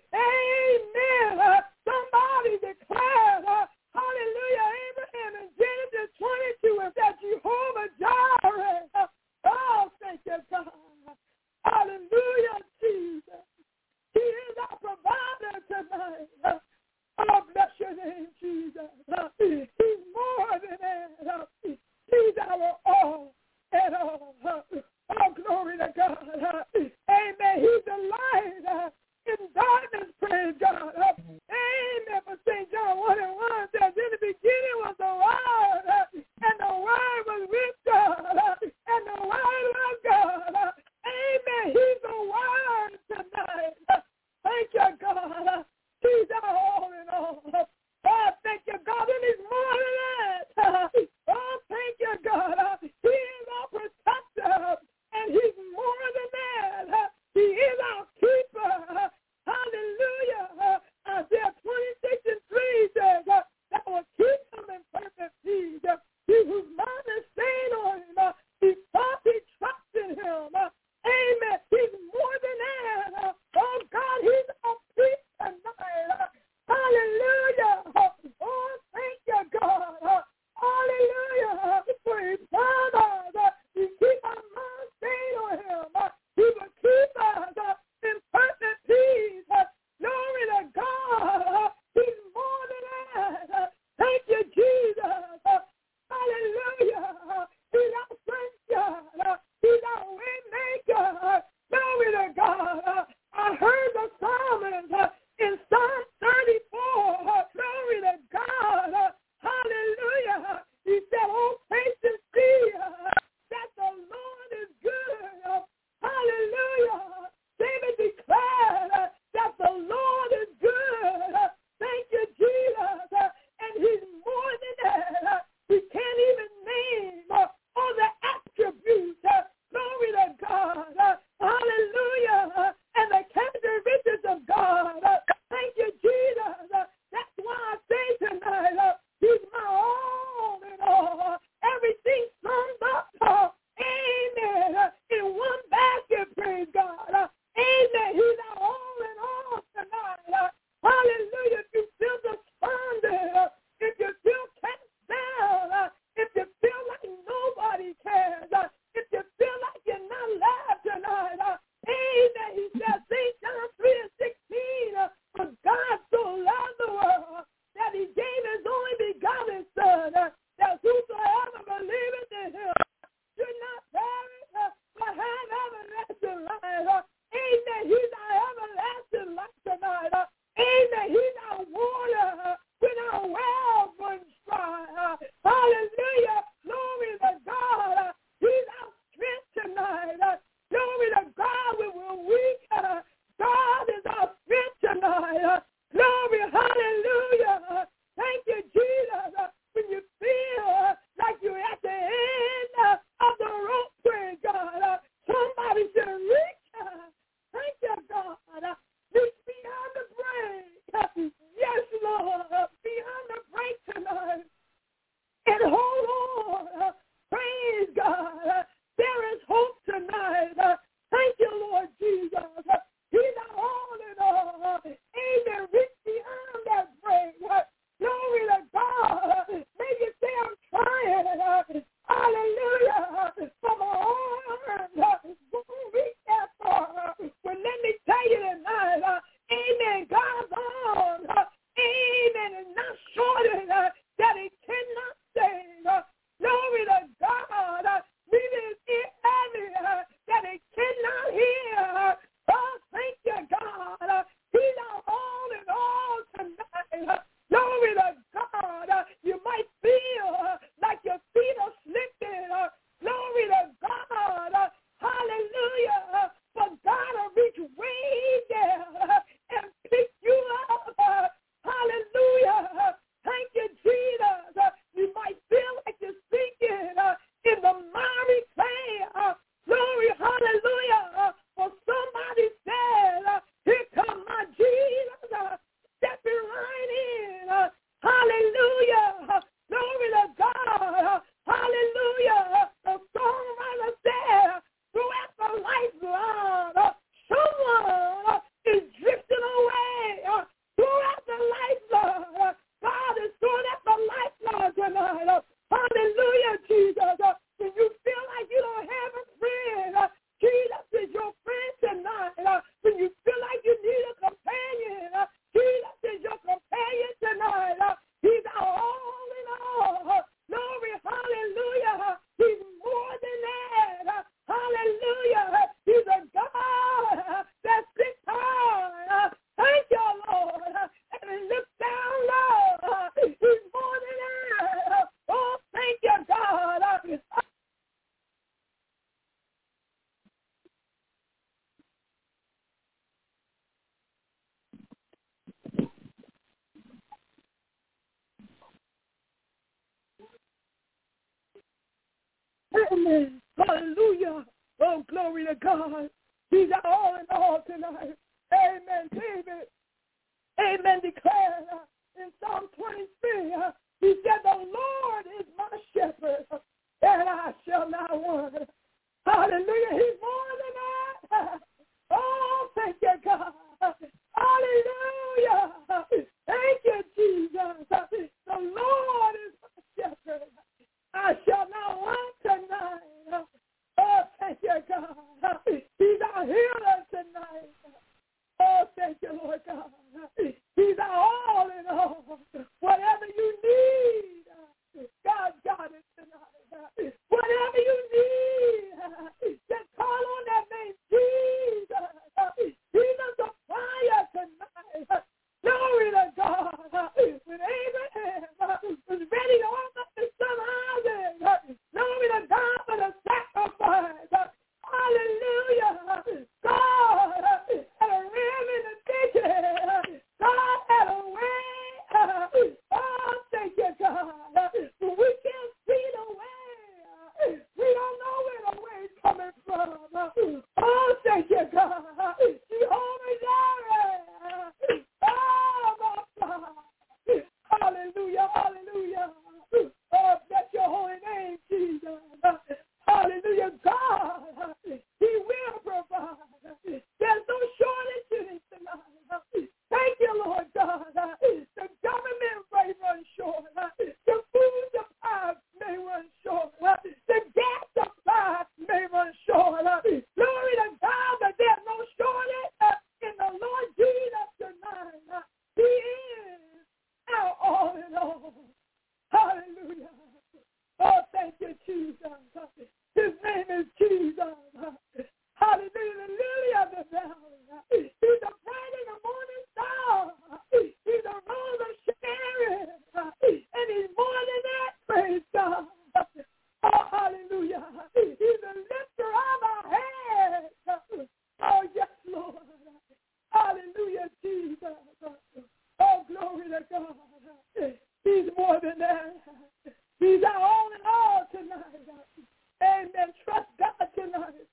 Amen. Somebody declare, hallelujah, Abraham in Genesis twenty-two is that Jehovah Jireh. Oh, thank you, God. Hallelujah, Jesus. He is our provider tonight. Oh, bless your name, Jesus. He's more than that. He's our all and all. Oh, glory to God. Amen. He's the light in darkness, praise God. Amen. For Saint John one and one says, in the beginning was the Word, and the Word was with God, and the Word was God. Amen. He's the Word tonight. Thank you, God. He's our all in all. Oh, thank you, God. And he's more than that. Oh, thank you, God. He is our protector, and he's more than that. He is our keeper. Hallelujah. Isaiah twenty-six and three says that will keep him in perfect Amen. Hallelujah. Oh, glory to God. He's our all in all tonight. Amen. David, amen, declared uh, in Psalm twenty-three, uh, he said, the Lord is my shepherd, and I shall not want. Hallelujah. He's more than that. Oh, thank you, God. Hallelujah. Thank you, Jesus. The Lord is my shepherd. I shall not want tonight. Oh, thank you, God. He's our healer tonight. Oh, thank you, Lord God. He's our all in all. Whatever you need, God got it tonight. Whatever you need, just call on that name, Jesus. He's a supplier tonight. Glory to God. When Abraham was ready to offer his son Isaac, glory to God for the sacrifice. Hallelujah. God had a ram in the kitchen. God had a way. Oh, thank you, God. But we can't see the way. We don't know where the way's coming from. Oh, thank you, God. Jehovah Jireh. Oh, my God. Hallelujah, hallelujah. Oh, bless your holy name, Jesus. Hallelujah, God. He will provide. There's no shortage in it tonight. Thank you, Lord God. The government may run short. The food supply may run short. The gas supply may run short. Glory to God, but there's no shortage in the Lord Jesus tonight. He is our all in all. Hallelujah. Oh, thank you, Jesus. His name is Jesus. Hallelujah, the lily of the valley. He's the bright and the morning star. He's the rose of Sharon. And he's more than that, praise God. Oh, hallelujah. He's the lifter of our heads. Oh, yes, Lord. Hallelujah, Jesus. Oh, glory to God. He's more than that. He's our all in all tonight. Amen. Trust God tonight.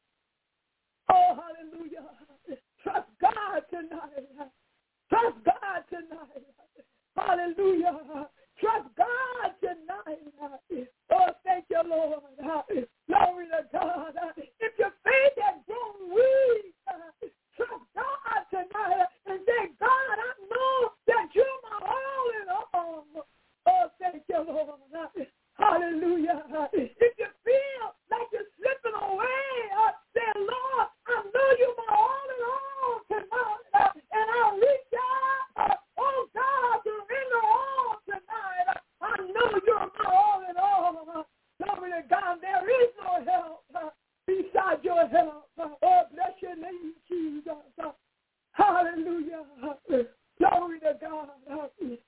Oh, hallelujah. Trust God tonight. Trust God tonight. Hallelujah. Trust God tonight. Oh, thank you, Lord. Glory to God. If your faith has grown weak, trust God tonight and say, God, I know that you're my all in all. Oh, thank you, Lord. Hallelujah. If you feel like you're slipping away, uh, say, Lord, I know you're my all in all tonight. Uh, and I'll reach out, uh, oh God, to render all tonight. Uh, I know you're my all in all. Uh, glory to God. There is no help uh, beside your help. Uh, oh, bless your name, Jesus. Uh, hallelujah. Uh, glory to God. Uh,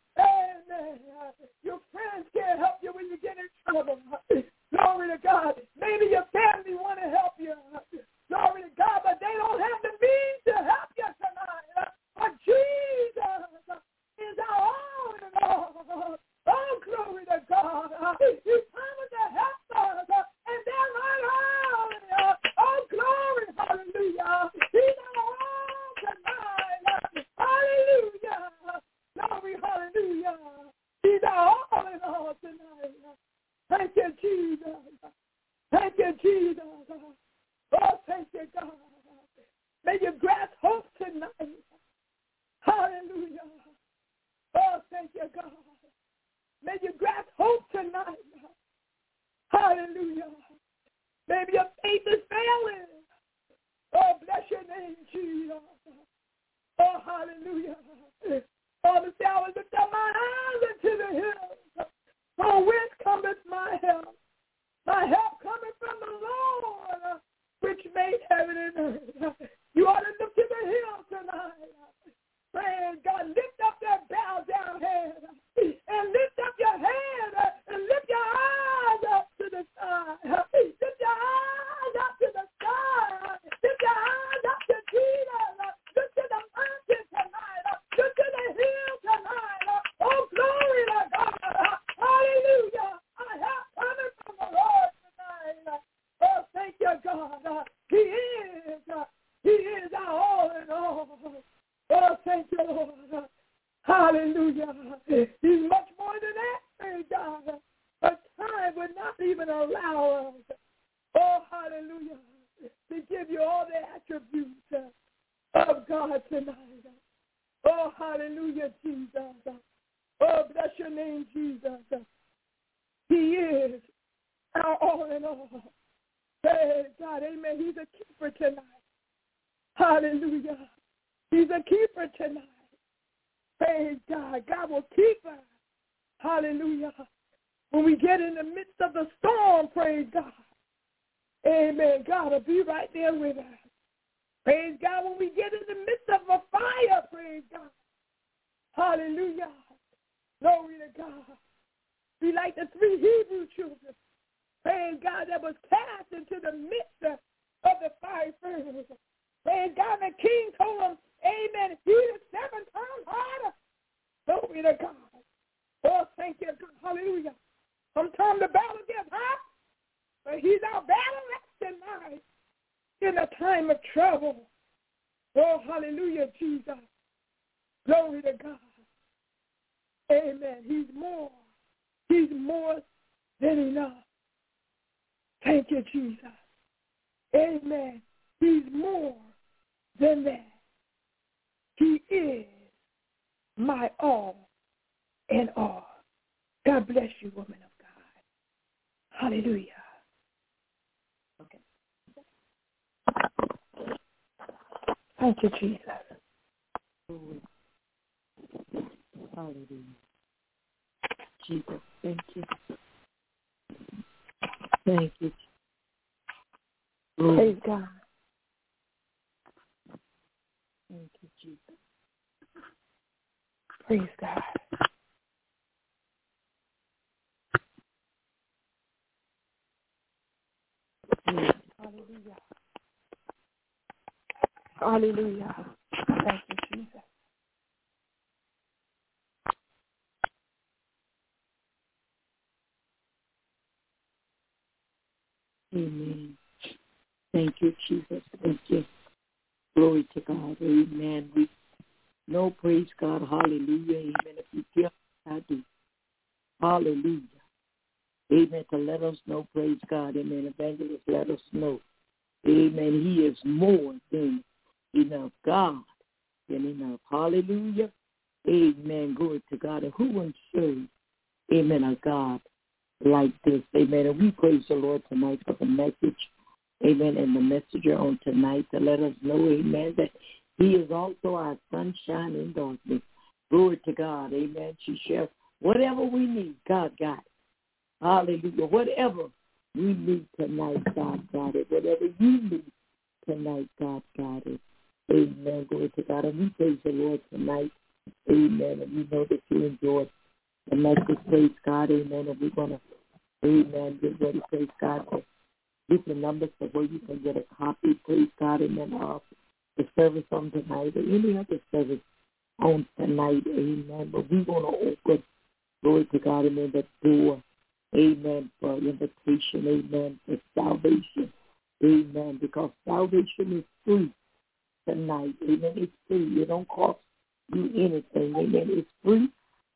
Amen. Your friends can't help you when you get in trouble. Glory to God. Maybe your family want to help you. Glory to God, but they don't have the means to help you tonight. But Jesus is our all in all. Oh, glory to God. He's coming to help us, and they're not all. Oh, glory, hallelujah. He's our all tonight. Hallelujah. Glory, hallelujah. He's our all in all tonight. Thank you, Jesus. Thank you, Jesus. Oh, thank you, God. May you grasp hope tonight. Hallelujah. Oh, thank you, God. May you grasp hope tonight. Hallelujah. Maybe your faith is failing. Oh, bless your name, Jesus. Oh, hallelujah. Father, say, I will lift up my eyes unto the hills. From whence cometh my help? My help cometh from the Lord, which made heaven and earth. You ought to look to the hill tonight. Praying, God, lift up that bow down head. And lift up your head. And lift your eyes up to the sky. Lift your eyes up to the sky. Lift your eyes up to Jesus. Look to the mountain tonight. Look to the hill tonight. Oh, glory. even allow us, oh, hallelujah, to give you all the attributes of God tonight. Oh, hallelujah, Jesus. Oh, bless your name, Jesus. He is our all in all. Praise God, amen. He's a keeper tonight. Hallelujah. He's a keeper tonight. Praise God. God will keep us. Hallelujah. When we get in the midst of the storm, praise God. Amen. God will be right there with us. Praise God. When we get in the midst of a fire, praise God. Hallelujah. Glory to God. Be like the three Hebrew children. Praise God, that was cast into the midst of the fire furnace. Praise God, the king told him, amen, he is seven times harder. Glory to God. Oh, thank you, God. Hallelujah. Sometimes the battle gets hot, but he's our battle axe tonight in a time of trouble. Oh, hallelujah, Jesus. Glory to God. Amen. He's more. He's more than enough. Thank you, Jesus. Amen. He's more than that. He is my all in all. God bless you, woman of God. Hallelujah. Okay. Thank you, Jesus. Hallelujah. Jesus, thank you. Thank you. Lord. Praise God. Thank you, Jesus. Praise God. Hallelujah. Hallelujah. Thank you, Jesus. Amen. Thank you, Jesus. Thank you. Glory to God. Amen. We know, praise God. Hallelujah. Amen. If you give, I do. Hallelujah. Amen. To let us know, praise God. Amen. Evangelist, let us know. Amen. He is more than enough. God than enough. Hallelujah. Amen. Glory to God. And who wouldn't serve, amen, a God like this? Amen. And we praise the Lord tonight for the message. Amen. And the messenger on tonight to let us know, amen, that he is also our sunshine in darkness. Glory to God. Amen. She shares whatever we need, God got it. Hallelujah. Whatever we need tonight, God got it. Whatever you need tonight, God got it. Amen. Glory to God. And we praise the Lord tonight. Amen. And we know that you enjoyed the message. Praise God. Amen. And we're going to, amen, get ready. Praise God. To get the numbers for where you can get a copy. Praise God. Amen. Of the service on tonight or any other service on tonight. Amen. But we want to open, glory to God, amen, the door. Amen. For invitation. Amen. For salvation. Amen. Because salvation is free tonight. Amen. It's free. It don't cost you anything. Amen. It's free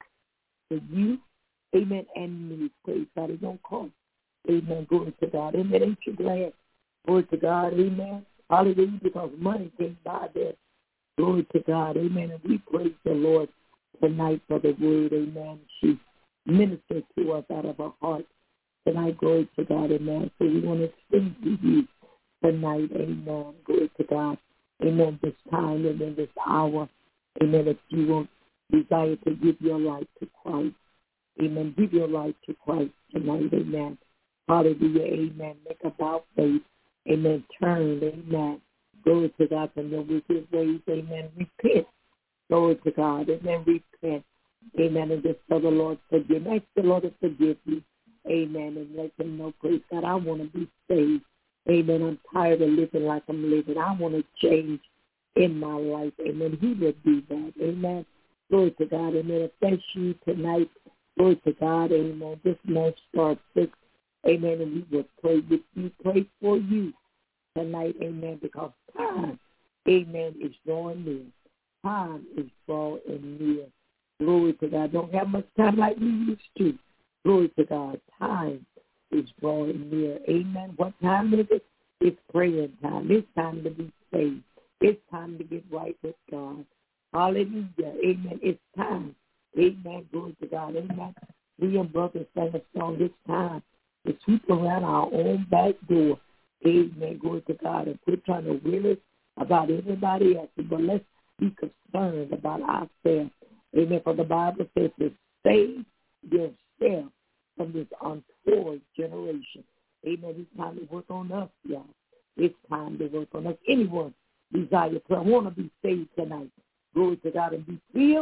for you. Amen. And me. Praise God. It don't cost. Amen. Glory to God. Amen. Ain't you glad? Glory to God. Amen. Hallelujah. Because money can't buy that. Glory to God. Amen. And we praise the Lord tonight for the word. Amen. She ministered to us out of her heart tonight. Glory to God. Amen. So we want to sing to you tonight. Amen. Glory to God. Amen. This time, amen. This hour. Amen. If you want desire to give your life to Christ. Amen. Give your life to Christ tonight. Amen. Hallelujah. Amen. Make a vow faith. Amen. Turn. Amen. Glory to God from your wicked ways. Amen. Repent. Glory to God. Amen. Repent. Amen. And just tell the Lord forgive. Ask the Lord to forgive you. Amen. And let them know, praise God, I want to be saved. Amen. I'm tired of living like I'm living. I want to change in my life. Amen. He will do that. Amen. Glory to God. Amen. If that's you tonight, glory to God. Amen. This month starts six. Amen. And we will pray with you. Pray for you tonight. Amen. Because time, amen, is drawing near. Time is drawing near. Glory to God. Don't have much time like we used to. Glory to God. Time, is drawing near. Amen. What time is it? It's praying time. It's time to be saved. It's time to get right with God. Hallelujah. Amen. It's time. Amen. Glory to God. Amen. We and brothers sang a song. It's time to sweep around our own back door. Amen. Glory to God. And quit trying to will it about everybody else. But let's be concerned about ourselves. Amen. For the Bible says to save yourself from this untoward generation. Amen. It's time to work on us, y'all. It's time to work on us. Anyone desire prayer, want to be saved tonight. Glory to God and be filled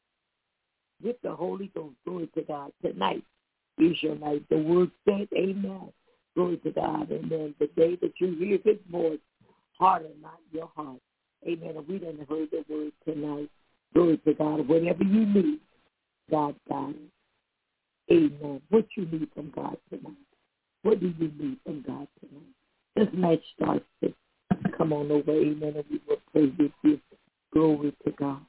with the Holy Ghost. Glory to God. Tonight is your night. The word said, amen. Glory to God. Amen. The day that you hear his voice, harden not your heart. Amen. And we didn't heard the word tonight. Glory to God. Whatever you need, God got it. Amen. What you need from God tonight? What do you need from God tonight? This match starts to come on over. Amen. And we will pray with you. Glory to God.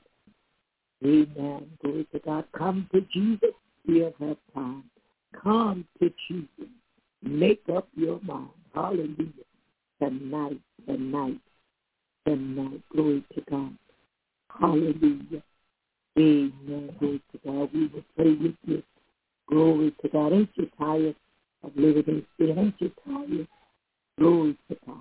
Amen. Glory to God. Come to Jesus. You have time. Come to Jesus. Make up your mind. Hallelujah. Tonight, tonight, tonight. Glory to God. Hallelujah. Amen. Glory to God. We will pray with you. Glory to God. Ain't you tired of living in sin? Ain't you tired? Glory to God.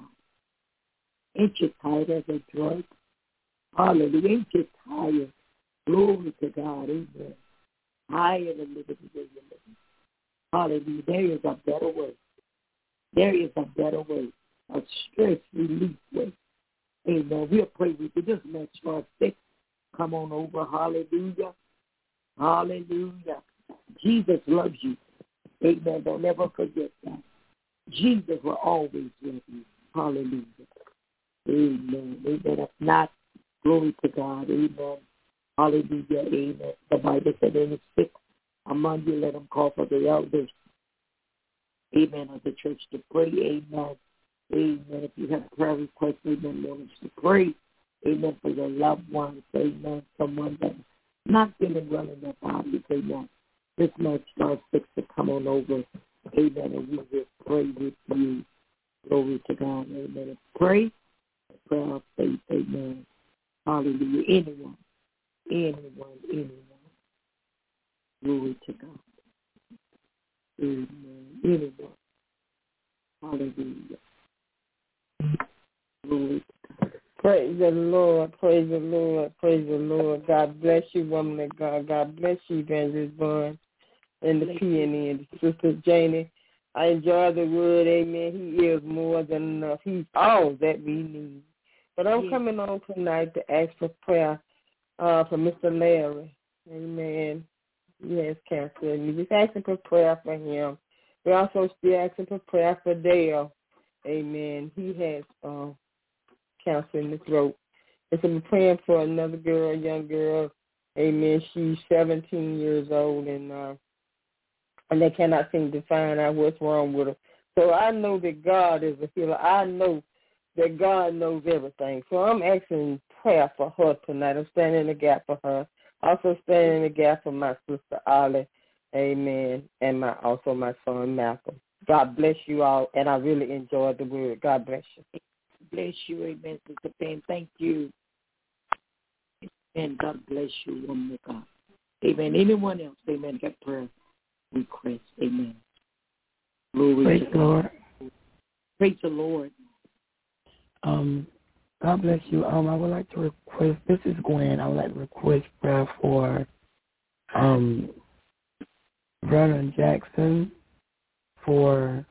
Ain't you tired of a drug? Hallelujah. Ain't you tired? Glory to God. Amen. Tired of living the way you're living. Hallelujah. There is a better way. There is a better way. A stress relief way. Amen. We'll pray with you. Just make sure six. Come on over. Hallelujah. Hallelujah. Jesus loves you. Amen. Don't never forget that. Jesus will always love you. Hallelujah. Amen. Amen. If not, glory to God. Amen. Hallelujah. Amen. The Bible said any sick among you, let them call for the elders. Amen. Of the church to pray. Amen. Amen. If you have prayer requests, amen, want us to pray. Amen. For your loved ones. Amen. Someone that's not feeling well in their bodies. Amen. This month starts six to come on over. Amen. And we will pray with you. Glory to God. Amen. And pray. Prayer of faith. Amen. Hallelujah. Anyone. Anyone. Anyone. Glory to God. Amen. Anyone. Hallelujah. Glory to God. Praise the Lord. Praise the Lord. Praise the Lord. God bless you, woman of God. God bless you, Evangelist Bond, and the P N N, Sister Janie. I enjoy the word. Amen. He is more than enough. He's all that we need. But I'm yes. coming on tonight to ask for prayer uh, for Mister Larry. Amen. He has cancer, and we're just asking for prayer for him. We're also still asking for prayer for Dale. Amen. He has uh, cancer in the throat. And so we're praying for another girl, a young girl. Amen. She's seventeen years old, and uh, and they cannot seem to find out what's wrong with her. So I know that God is a healer. I know that God knows everything. So I'm asking prayer for her tonight. I'm standing in the gap for her. Also standing in the gap for my sister Ollie. Amen. And my also my son Malcolm. God bless you all, and I really enjoyed the word. God bless you. Bless you, amen, Sister Pam. Thank you. And God bless you, woman of God. Amen. Anyone else, amen, got prayer request, amen. Glory Praise to the Lord. Praise the Lord. Um, God bless you. Um, I would like to request, this is Gwen, I would like to request prayer for um, Vernon Jackson, for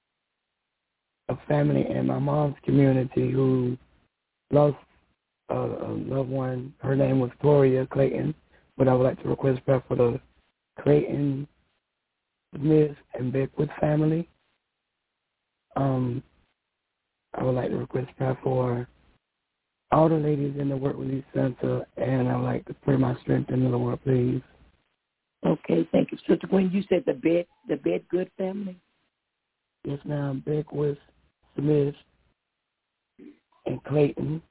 a family in my mom's community who lost a, a loved one. Her name was Gloria Clayton, but I would like to request prayer for the Clayton, Smith, and Beckwood family. Um, I would like to request prayer for all the ladies in the Work Release Center, and I would like to pray my strength in the Lord, please. Okay, thank you. Sister Gwen, you said the bed, the Bedgood family? Yes, ma'am. Beckwood, Smith, and Clayton.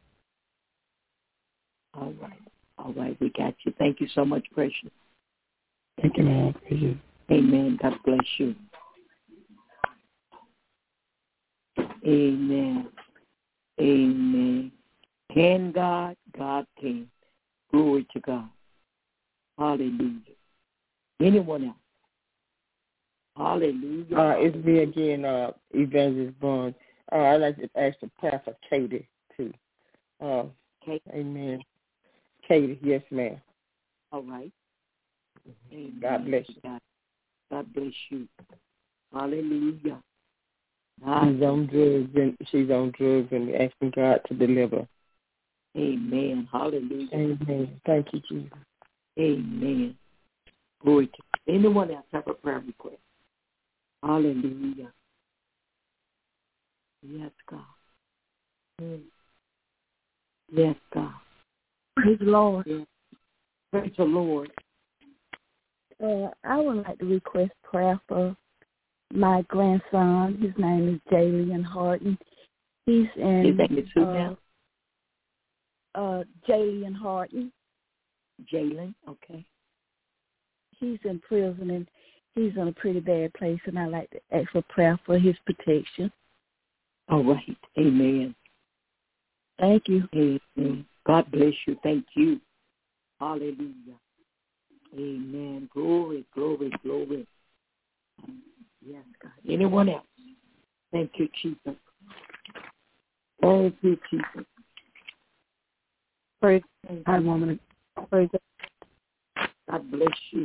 All right. All right, we got you. Thank you so much, Precious. Thank you, ma'am. Praise you. Amen. God bless you. Amen. Amen. Can God? God can. Glory to God. Hallelujah. Anyone else? Hallelujah. Uh, it's me again, uh, Evangelist Bond. Uh, I'd like to ask the prayer for Katie, too. Uh, Katie. Amen. Katie, yes, ma'am. All right. Amen. God bless you. God, God bless you. Hallelujah. She's on drugs and she's on drugs and asking God to deliver. Amen. Hallelujah. Amen. Thank you, Jesus. Amen. Glory to God. Anyone else have a prayer request? Hallelujah. Yes, God. Mm. Yes, God. Praise the Lord. Yes. Praise the Lord. Uh, I would like to request prayer for my grandson. His name is Jalen Harden. He's in. His name is who uh, now? Uh, Jalen Harden. Jalen. Okay. He's in prison and he's in a pretty bad place, and I'd like to ask for prayer for his protection. All right. Amen. Thank you. Amen. God bless you. Thank you. Hallelujah. Amen. Glory, glory, glory. Yes, God. Anyone else? Thank you, Jesus. Thank you, Jesus. Praise God, woman. Praise God. God bless you.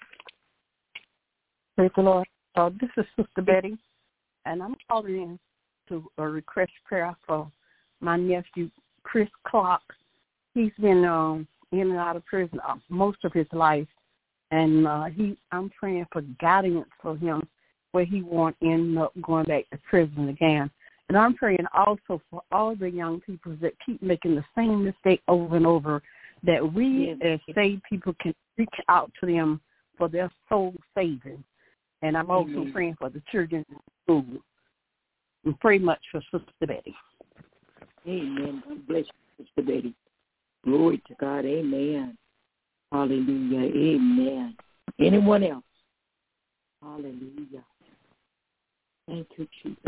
Praise the Lord. Uh, this is Sister Betty, and I'm calling in to uh, request prayer for my nephew, Chris Clark. He's been um, in and out of prison uh, most of his life, and uh, he I'm praying for guidance for him where he won't end up going back to prison again. And I'm praying also for all the young people that keep making the same mistake over and over, that we yes. as saved people can reach out to them for their soul saving. And I'm also Amen. praying for the children in school. And pray much for Sister Betty. Amen. God bless you, Sister Betty. Glory to God. Amen. Hallelujah. Amen. Anyone else? Hallelujah. Thank you, Jesus.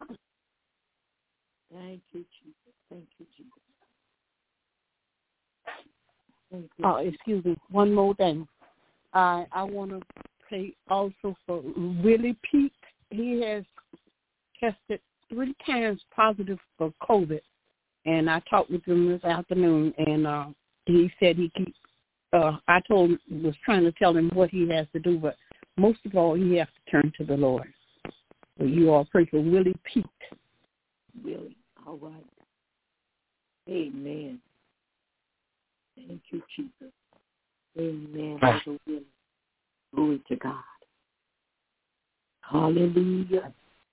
Thank you, Jesus. Thank you, Jesus. Thank you. Oh, excuse me. One more thing. I I want to pray also for Willie Pete. He has tested three times positive for COVID, and I talked with him this afternoon, and uh, he said he keep. Uh, I told him, was trying to tell him what he has to do, but most of all, he has to turn to the Lord. So you all pray for Willie Pete. Willie, all right. Amen. Thank you, Jesus. Amen. Brother Willie. Glory to God. Hallelujah.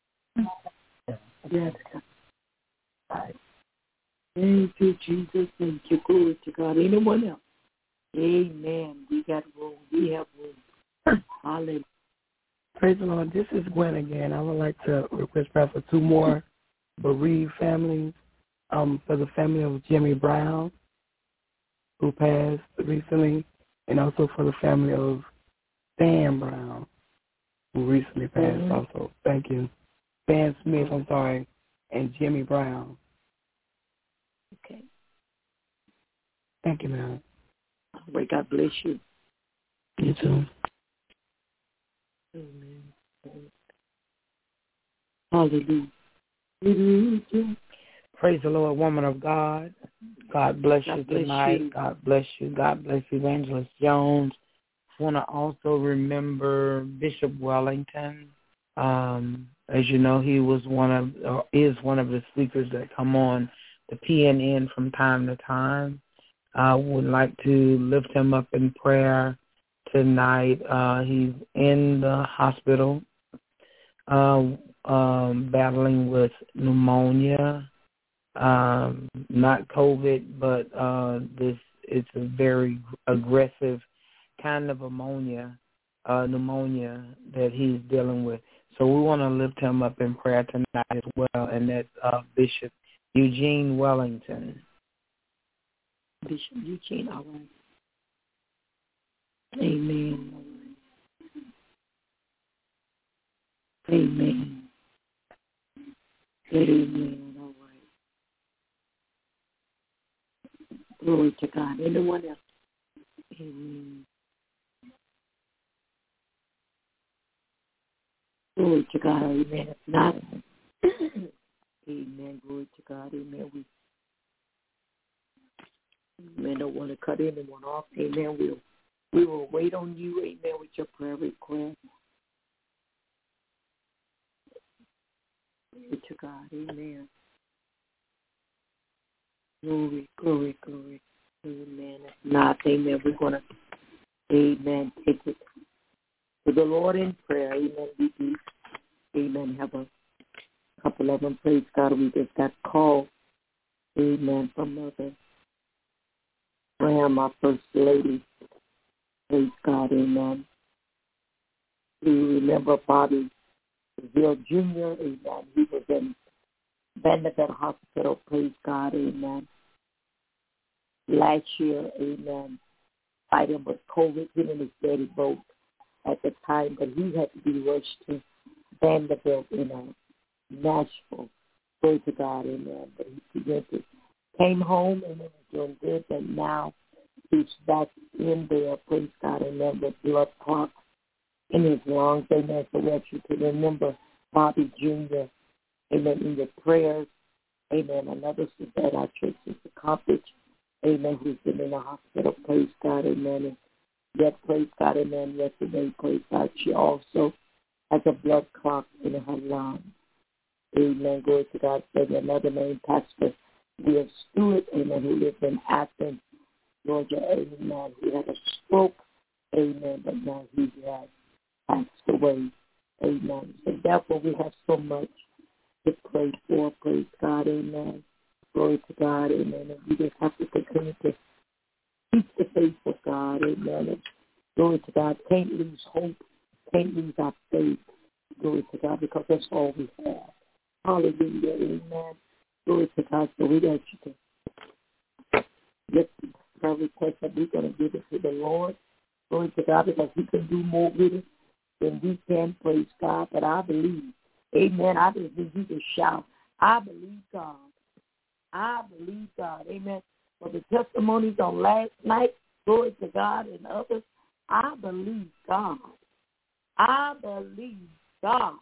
Yes, God. Thank you, Jesus. Thank you. Glory to God. Anyone else? Amen. We got room. We have room. Hallelujah. Praise the Lord. This is Gwen again. I would like to request prayer for two more bereaved families. Um, for the family of Jimmy Brown, who passed recently, and also for the family of Stan Brown, who recently passed mm-hmm. also. Thank you. Stan Smith, I'm sorry, and Jimmy Brown. Okay. Thank you, ma'am. All right, God bless you. You too. Amen. Hallelujah. Hallelujah. Praise the Lord, woman of God. God bless God you bless tonight. you. God bless you. God bless Evangelist Jones. I want to also remember Bishop Wellington. Um, as you know, he was one of, or is one of the speakers that come on the P N N from time to time. I would like to lift him up in prayer tonight. Uh, he's in the hospital uh, um, battling with pneumonia. Um, not COVID, but uh, this it's a very aggressive kind of pneumonia, uh, pneumonia that he's dealing with. So we want to lift him up in prayer tonight as well, and that's uh, Bishop Eugene Wellington. Bishop Eugene, all right. Amen. Amen. Amen. All right. Glory to God. Anyone else? Amen. Glory to God. Amen. If not, amen. Glory to God. Amen. We Amen. Don't want to cut anyone off. Amen. We'll, we will wait on you. Amen. With your prayer request. Glory to God. Amen. Glory, glory, glory. Amen. If not, amen. We're going to, amen, take it to the Lord in prayer. Amen. We do, amen, have a couple of them. Praise God. We just got called, amen, from Mother Graham, our First Lady. Praise God. Amen. We remember Bobby Ville Junior Amen. He was in Vanderbilt Hospital. Praise God. Amen. Last year, amen, fighting with COVID. Him and his daddy both at the time, but he had to be rushed to Vanderbilt in uh, Nashville. Praise to God, amen. But he presented, came home, and it was doing good, but now he's back in there, praise God, amen, with blood clots in his lungs, amen. So we want you to remember Bobby Junior, amen, in your prayers, amen. Another sister at our church, Sister Coppage, amen, who's been in the hospital, praise God, amen. And yet, praise God, amen, yesterday, praise God, she also has a blood clot in her lungs. Amen, glory to God. So another name, Pastor Will Stewart, amen, who lives in Athens, Georgia, amen. He had a stroke, amen, but now he has passed away, amen. So therefore, we have so much to pray for, praise God, amen. Glory to God, amen. And we just have to continue to keep the faith of God, amen. And glory to God. Can't lose hope. Can't lose our faith. Glory to God, because that's all we have. Hallelujah, amen. Glory to God. So we ask you to get the prayer request that we're going to give it to the Lord. Glory to God, because He can do more with it than we can, praise God. But I believe, amen. I just need you to shout, I believe God. I believe God, amen. For the testimonies on last night, glory to God, and others, I believe God. I believe God.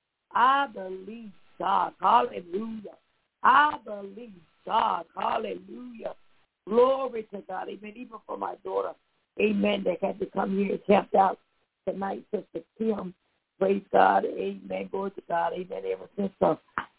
I believe God. Hallelujah. I believe God. Hallelujah. Glory to God. Amen. Even for my daughter, amen, that had to come here and camped out tonight, Sister Kim. Praise God. Amen. Glory to God. Amen. Ever since her,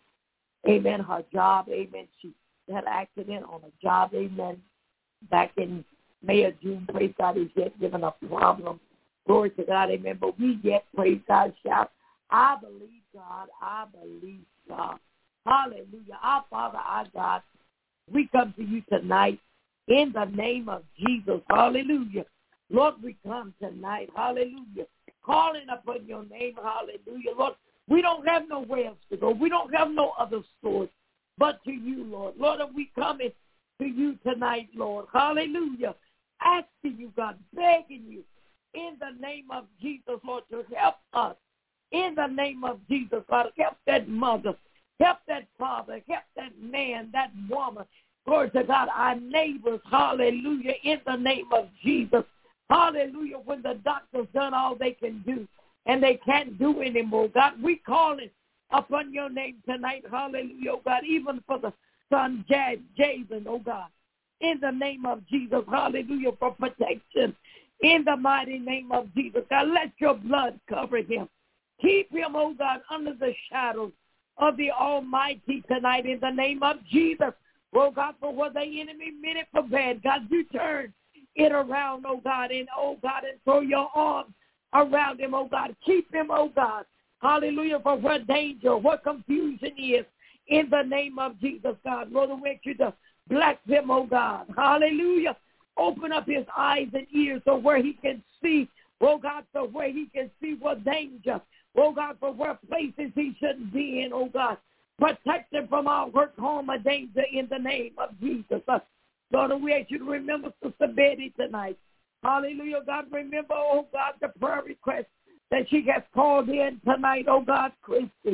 amen, her job, amen, she had an accident on a job, amen, back in May or June. Praise God, is yet given a problem. Glory to God, amen. But we yet, praise God, shout, I believe God, I believe God. Hallelujah. Our Father, our God, we come to you tonight in the name of Jesus. Hallelujah. Lord, we come tonight, hallelujah, calling upon your name, hallelujah. Lord, we don't have nowhere else to go. We don't have no other source but to you, Lord. Lord, we coming to you tonight, Lord. Hallelujah. Asking you, God, begging you in the name of Jesus, Lord, to help us. In the name of Jesus, God, help that mother, help that father, help that man, that woman. Glory to God, our neighbors, hallelujah, in the name of Jesus. Hallelujah, when the doctor's done all they can do and they can't do anymore. God, we calling upon your name tonight, hallelujah, oh God, even for the son Jason, oh God, in the name of Jesus, hallelujah, for protection, in the mighty name of Jesus. God, let your blood cover him. Keep him, oh God, under the shadows of the Almighty tonight in the name of Jesus. Oh God, for what the enemy meant it for bad, God, you turn it around, oh God, and oh God, and throw your arms around him, oh God. Keep him, oh God. Hallelujah, for what danger, what confusion is in the name of Jesus, God. Lord, we want you to bless him, oh God. Hallelujah. Open up his eyes and ears so where he can see, oh God, so where he can see what danger, oh God, for where places he shouldn't be in, oh God. Protect him from all hurt, harm, or danger in the name of Jesus. Uh, Lord, we ask you to remember Sister Betty tonight. Hallelujah, God. Remember, oh God, the prayer request that she has called in tonight, oh God, Christy.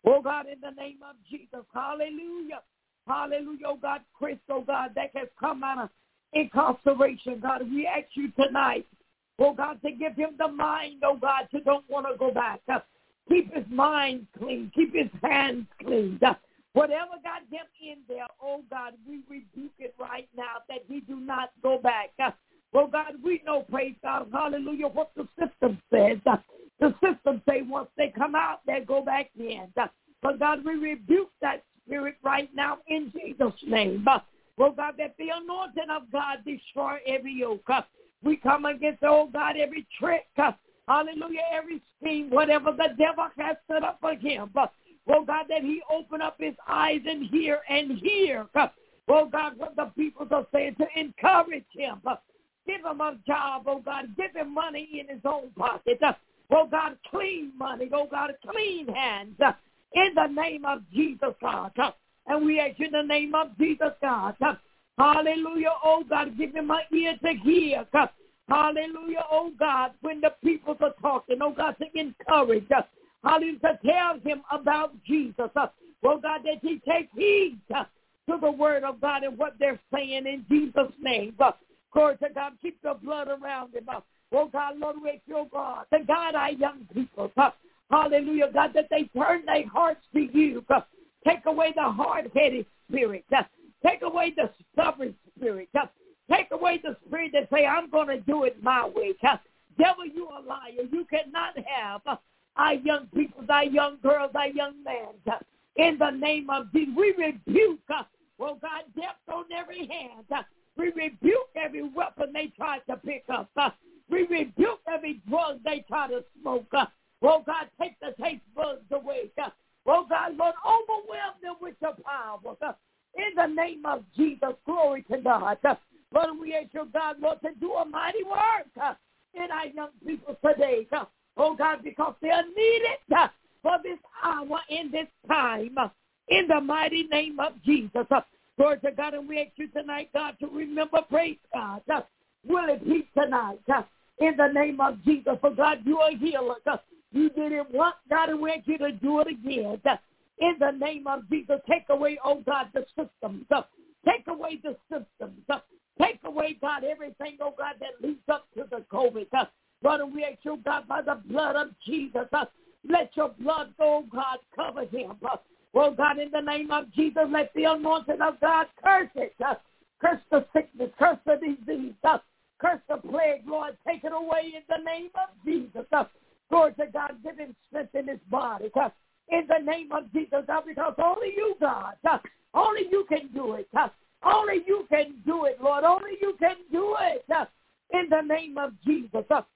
Oh, God, in the name of Jesus, hallelujah. Hallelujah, oh, God, Chris, oh, God, that has come out of incarceration, God, we ask you tonight, oh, God, to give him the mind, oh, God, to don't want to go back. Uh, keep his mind clean. Keep his hands clean. Uh, whatever got him in there, oh, God, we rebuke it right now that he do not go back. Uh, oh, God, we know, praise God, hallelujah, what the system says. Uh, the system say once they come out, they go back in. Uh, but, God, we rebuke that spirit right now in Jesus' name. Uh, oh, God, that the anointing of God destroy every yoke. Uh, we come against, oh, God, every trick. Uh, hallelujah, every scheme, whatever the devil has set up for him. Uh, oh, God, that he open up his eyes and hear and hear. Uh, oh, God, what the people are saying to encourage him. Uh, give him a job, oh, God. Give him money in his own pocket. Uh, oh, God, clean money. Oh, God, clean hands. Uh, in the name of Jesus, God. Uh, and we ask you in the name of Jesus, God. Uh, hallelujah, oh, God, give him an ear to hear. Uh, hallelujah, oh, God, when the people are talking, oh, God, to encourage us. Uh, hallelujah, to tell him about Jesus. Uh, oh, God, that he take heed uh, to the word of God and what they're saying in Jesus' name. Uh, glory to God, keep the blood around him. Uh, oh, God, Lord, we ask you, oh, God, to guide our young people. Uh, hallelujah, God, that they turn their hearts to you. Uh, take away the hard-headed spirit. Uh, take away the stubborn spirit. Uh, take away the spirit that say, I'm going to do it my way. Uh, devil, you a liar. You cannot have uh, our young people, our young girls, our young men. Uh, in the name of Jesus, we rebuke, uh, well, God, death on every hand. Uh, we rebuke every weapon they try to pick up. Uh, we rebuke every drug they try to smoke. Uh, Oh, God, take the taste buds away. Oh, God, Lord, overwhelm them with your power. In the name of Jesus, glory to God. Lord, we ask you, God, Lord, to do a mighty work in our young people today. Oh, God, because they are needed for this hour in this time. In the mighty name of Jesus. Glory to God, and we ask you tonight, God, to remember, praise God. Will it be tonight? In the name of Jesus. For God, you are a healer. You did it once, God, and we ask you to do it again. In the name of Jesus, take away, oh, God, the systems. Take away the systems. Take away, God, everything, oh, God, that leads up to the COVID. Lord, and we ask you, God, by the blood of Jesus, let your blood, oh, God, cover him. Oh, God, in the name of Jesus, let the anointing of God curse it. Curse the sickness, curse the disease, curse the plague, Lord, take it away in the name of Jesus. Lord, to God, give him strength in his body. Uh, in the name of Jesus, uh, because only you, God, uh, only you can do it. Uh, only you can do it, Lord. Only you can do it. Uh, in the name of Jesus. Uh,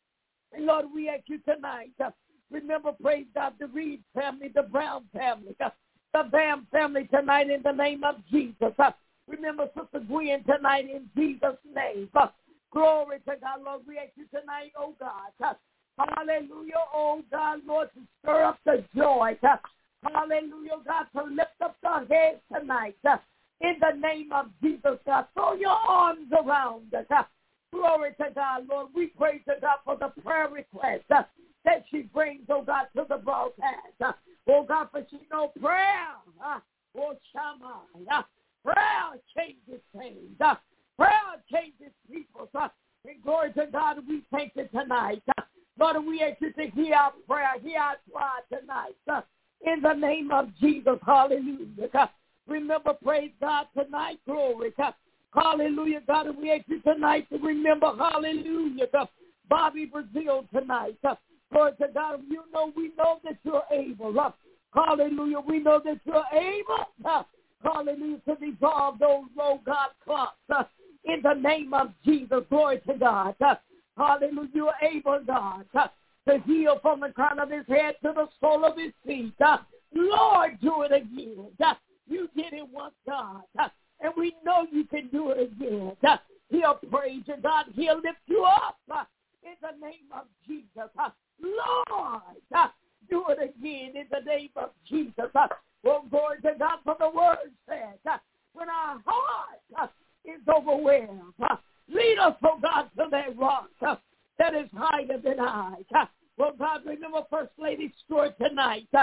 Lord, we ask you tonight. Uh, remember, praise God, the Reed family, the Brown family, uh, the Bam family tonight in the name of Jesus. Uh, remember Sister Gwen tonight in Jesus' name. Uh, glory to God, Lord. We ask you tonight, oh God. Uh, Hallelujah, oh God, Lord, to stir up the joy. Uh, hallelujah, God, to lift up the head tonight. Uh, in the name of Jesus, God, throw your arms around us. Uh, glory to God, Lord. We pray to God for the prayer request uh, that she brings, oh God, to the broadcast. Uh, oh God, for she know prayer. Uh, oh, Shammai. Uh, prayer changes things. Uh, prayer changes people. Uh, and glory to God, we thank you tonight. Uh, Lord, we ask you to hear our prayer, hear our cry tonight. Uh, in the name of Jesus, hallelujah. Uh, remember, praise God, tonight, glory. Uh, hallelujah, God, and we ask you tonight to remember, hallelujah, uh, Bobby Brazil tonight. Uh, glory to God, you know, we know that you're able. Uh, hallelujah, we know that you're able, uh, hallelujah, to dissolve those low God clocks. Uh, in the name of Jesus, glory to God. Uh, Hallelujah, you are able, God, uh, to heal from the crown of his head to the sole of his feet. Uh, Lord, do it again. Uh, you did it once, God, uh, and we know you can do it again. Uh, he'll praise you, God. He'll lift you up uh, in the name of Jesus. Uh, Lord, uh, do it again in the name of Jesus. Uh, well, glory to God, for the word says, uh, when our heart uh, is overwhelmed, uh, lead us, oh God, to that rock uh, that is higher than I. Uh, well, God, remember First Lady Stewart tonight. Uh,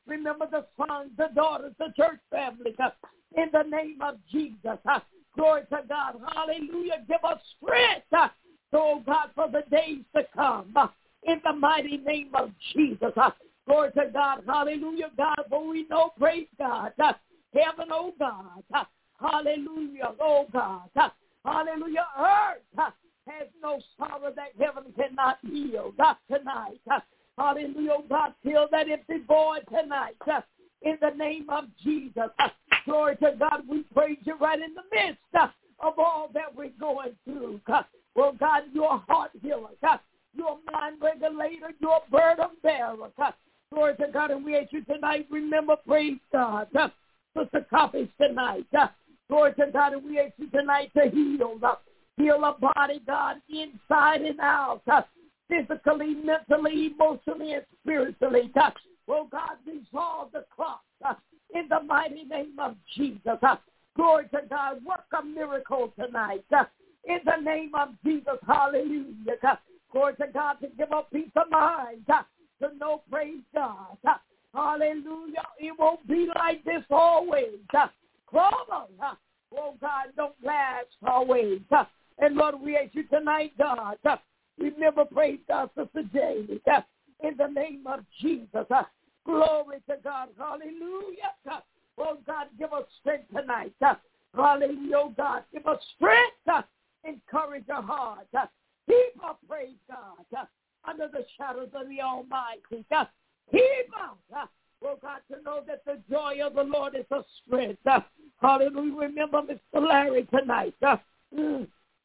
Remember the sons, the daughters, the church family, uh, in the name of Jesus. Uh, glory to God. Hallelujah. Give us strength, uh, oh God, for the days to come. Uh, in the mighty name of Jesus. Uh, glory to God. Hallelujah, God. For we know, praise God. Uh, heaven, oh God. Uh, hallelujah, oh God. Uh, hallelujah. Earth uh, has no sorrow that heaven cannot heal. Not tonight. Uh, hallelujah, oh God. Fill that empty void tonight. Uh, in the name of Jesus. Uh, glory to God. We praise you right in the midst uh, of all that we're going through. Uh, well, God, you're a heart healer. Uh, you're a mind regulator. You're a burden bearer. Uh, glory to God. And we ask you tonight, remember, praise God. Uh, Sister Coffees tonight. Uh, glory to God. And we ask you tonight to heal. Uh, heal a body, God, inside and out. Uh, physically, mentally, emotionally, and spiritually. Uh, oh, God, resolve the clock uh, in the mighty name of Jesus. Uh, glory to God. Work a miracle tonight. Uh, in the name of Jesus. Hallelujah. Uh, glory to God, to give us peace of mind. Uh, to know, praise God. Uh, hallelujah. It won't be like this always. Uh, Clover, uh, oh, God, don't last always. Uh, and, Lord, we ask you tonight, God, uh, remember, praise God, Sister Jamie, uh, in the name of Jesus. Uh, glory to God. Hallelujah. Uh, oh, God, give us strength tonight. Uh, hallelujah, oh, God. Give us strength. Uh, encourage our heart. Uh, keep our praise, God, uh, under the shadows of the Almighty. Uh, keep us, uh, oh, God, to know that the joy of the Lord is a strength. Uh, hallelujah. Remember Mister Larry tonight. Uh, mm,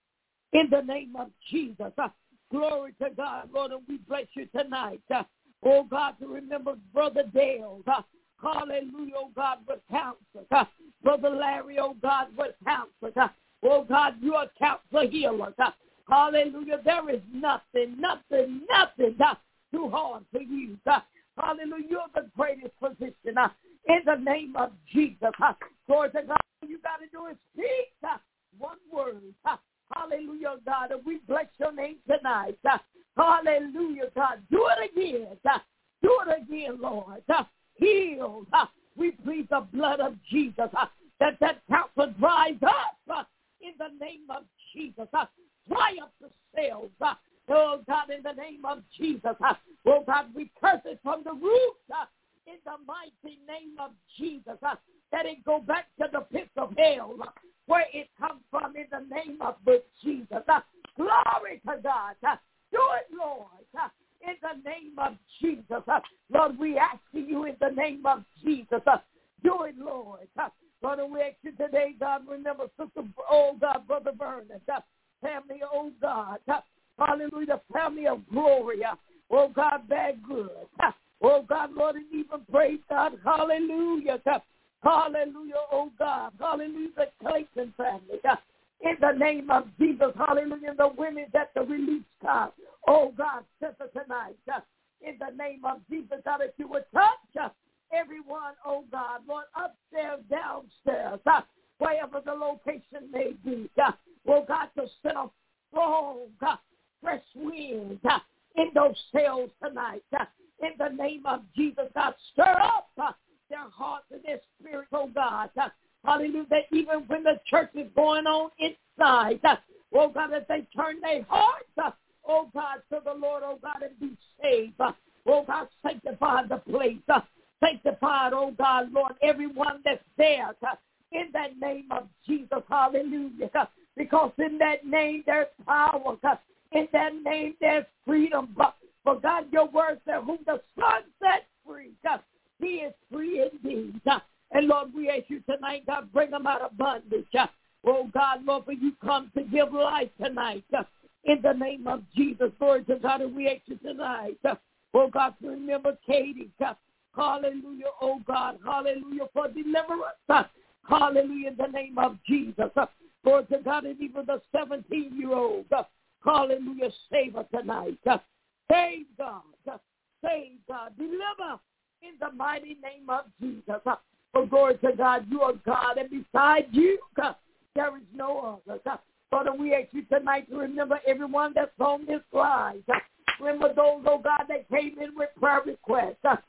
in the name of Jesus. Uh, glory to God, Lord, and we bless you tonight. Uh, oh, God, to remember Brother Dale. Uh, hallelujah, oh, God, with counselor. Uh, Brother Larry, oh, God, with counselor. Uh, oh, God, you're a counselor healer. Uh, hallelujah, there is nothing, nothing, nothing uh, too hard for you. Uh, hallelujah, you're the greatest physician. Uh, in the name of Jesus. Uh, glory to God, all you got to do is speak uh, one word. Uh, Hallelujah, God, and we bless your name tonight. Uh, hallelujah, God. Do it again. Uh, do it again, Lord. Uh, heal. Uh, we plead the blood of Jesus uh, that that cancer dries up uh, in the name of Jesus. Uh, dry up the cells. Uh, oh, God, in the name of Jesus. Uh, oh, God, we curse it from the root uh, in the mighty name of Jesus. Uh, that it go back to the pits of hell. Uh, where it comes from in the name of Jesus. Uh, glory to God. Uh, do it, Lord, uh, in the name of Jesus. Uh, Lord, we ask you in the name of Jesus. Uh, do it, Lord. Uh, Lord, and we ask you today, God, remember Sister, oh, God, Brother Vernon, uh, family, oh, God. Uh, hallelujah, family of Gloria. Oh, God, bad good. Uh, oh, God, Lord, and even praise God. Hallelujah. Uh, Hallelujah, oh God. Hallelujah, the Clayton family. Uh, in the name of Jesus, hallelujah, the women that the release, God. Oh God, sister tonight. Uh, in the name of Jesus, God, if you would touch uh, everyone, oh God, Lord, upstairs, downstairs, uh, wherever the location may be. Uh, oh God, to send a strong, uh, fresh wind uh, in those cells tonight. Uh, in the name of Jesus, God, stir up uh, their hearts and their spirits, oh God. Uh, hallelujah. That even when the church is going on inside, uh, oh God, that they turn their hearts, uh, oh God, to the Lord, oh God, and be saved. Uh, oh God, sanctify the place. Uh, sanctify, oh God, Lord, everyone that's there. Uh, in that name of Jesus, hallelujah. Uh, because in that name there's power. Uh, in that name there's freedom. Uh, for God, your word said, whom the Son set free, uh, he is free indeed. Uh, and Lord, we ask you tonight, God, bring them out of bondage. Uh, oh, God, Lord, for you come to give life tonight. Uh, in the name of Jesus, Lord, to God, and we ask you tonight. Uh, oh, God, to remember Katie. Uh, hallelujah, oh, God, hallelujah, for deliverance. Uh, hallelujah, in the name of Jesus. Uh, Lord, to God, and even the seventeen-year-old. Uh, hallelujah, save her tonight. Uh, save God. Uh, save God. Deliver. In the mighty name of Jesus. Uh, for glory to God, you are God, and beside you, uh, there is no other. Uh, Father, we ask you tonight to remember everyone that's on this line. Uh, remember those, oh God, that came in with prayer requests. Uh, oh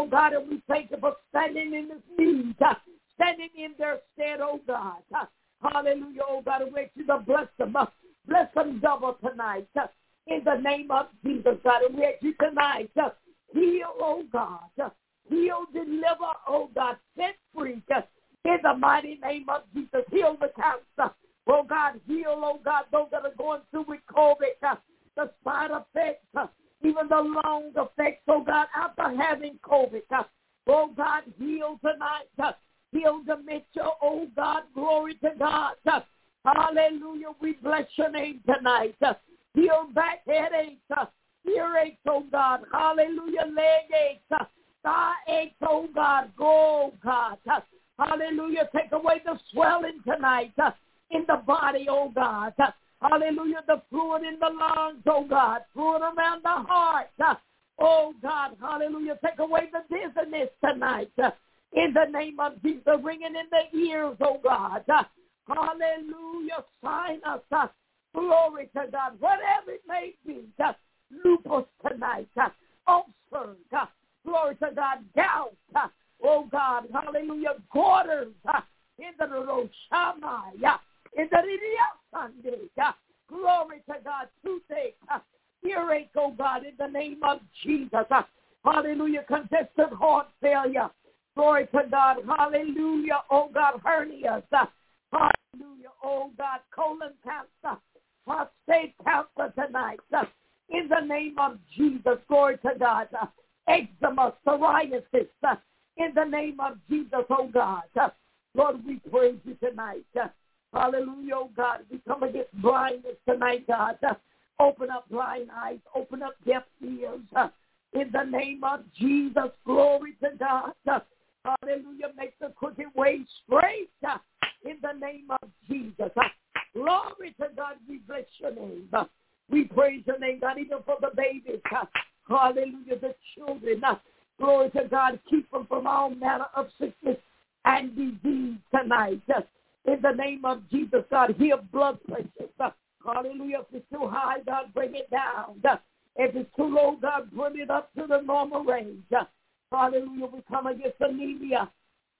God, and we thank you for standing in this need, uh, standing in their stead, oh God. Uh, hallelujah, oh God, and we ask you to bless them. Uh, bless them double tonight. Uh, in the name of Jesus, God, and we ask you tonight, uh, heal, oh God. Uh, heal, deliver, oh God, set free. Uh, in the mighty name of Jesus, heal the cancer. Oh God, heal, oh God, those that are going through with COVID, uh, the side effects, uh, even the long effects, oh God, after having COVID. Uh, oh God, heal tonight. Uh, heal dementia, oh God, glory to God. Uh, hallelujah, we bless your name tonight. Uh, heal back headaches, uh, earaches, oh God. Hallelujah, leg aches, uh, thigh aches, oh God. Go, God. Uh, hallelujah, take away the swelling tonight uh, in the body, oh God. Uh, hallelujah, the fluid in the lungs, oh God. Fluid around the heart. Uh, oh God, hallelujah, take away the dizziness tonight. Uh, in the name of Jesus, ringing in the ears, oh God. Uh, hallelujah, sinus. Uh, glory to God. Whatever it may be, uh, lupus tonight. Uh, ulcers. Uh, glory to God. Gout. Uh, oh God, hallelujah, quarters. Uh, in the Roshamaya. In the Sunday, uh, glory to God, toothache, uh, earache, oh God, in the name of Jesus, uh, hallelujah, congestive heart failure, glory to God, hallelujah, oh God, hernias, uh, hallelujah, oh God, colon cancer, prostate cancer tonight, uh, in the name of Jesus, glory to God, uh, eczema, psoriasis, uh, in the name of Jesus, oh God, uh, Lord, we praise you tonight, uh, hallelujah, oh God. We come against blindness tonight, God. Uh, open up blind eyes. Open up deaf ears. Uh, in the name of Jesus, glory to God. Uh, hallelujah. Make the crooked way straight. Uh, in the name of Jesus. Uh, glory to God. We bless your name. Uh, we praise your name, God, even for the babies. Uh, hallelujah. The children. Uh, glory to God. Keep them from all manner of sickness and disease tonight. Uh, In the name of Jesus, God, heal blood pressure. Uh, hallelujah. If it's too high, God, bring it down. Uh, if it's too low, God, bring it up to the normal range. Uh, hallelujah. We come against anemia.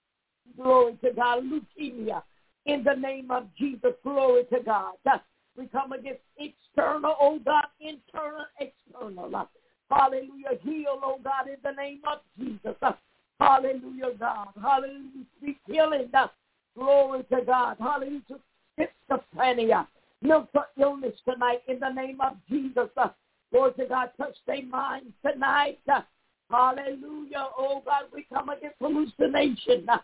Glory to God. Leukemia. In the name of Jesus, glory to God. Uh, we come against external, oh God, internal, external. Uh, hallelujah. Heal, oh God, in the name of Jesus. Uh, hallelujah, God. Hallelujah. We speak healing. Uh, Glory to God. Hallelujah. Schizophrenia. Mental illness tonight in the name of Jesus. Uh, Lord to God, touch their minds tonight. Uh, hallelujah. Oh God, we come against hallucination. Uh,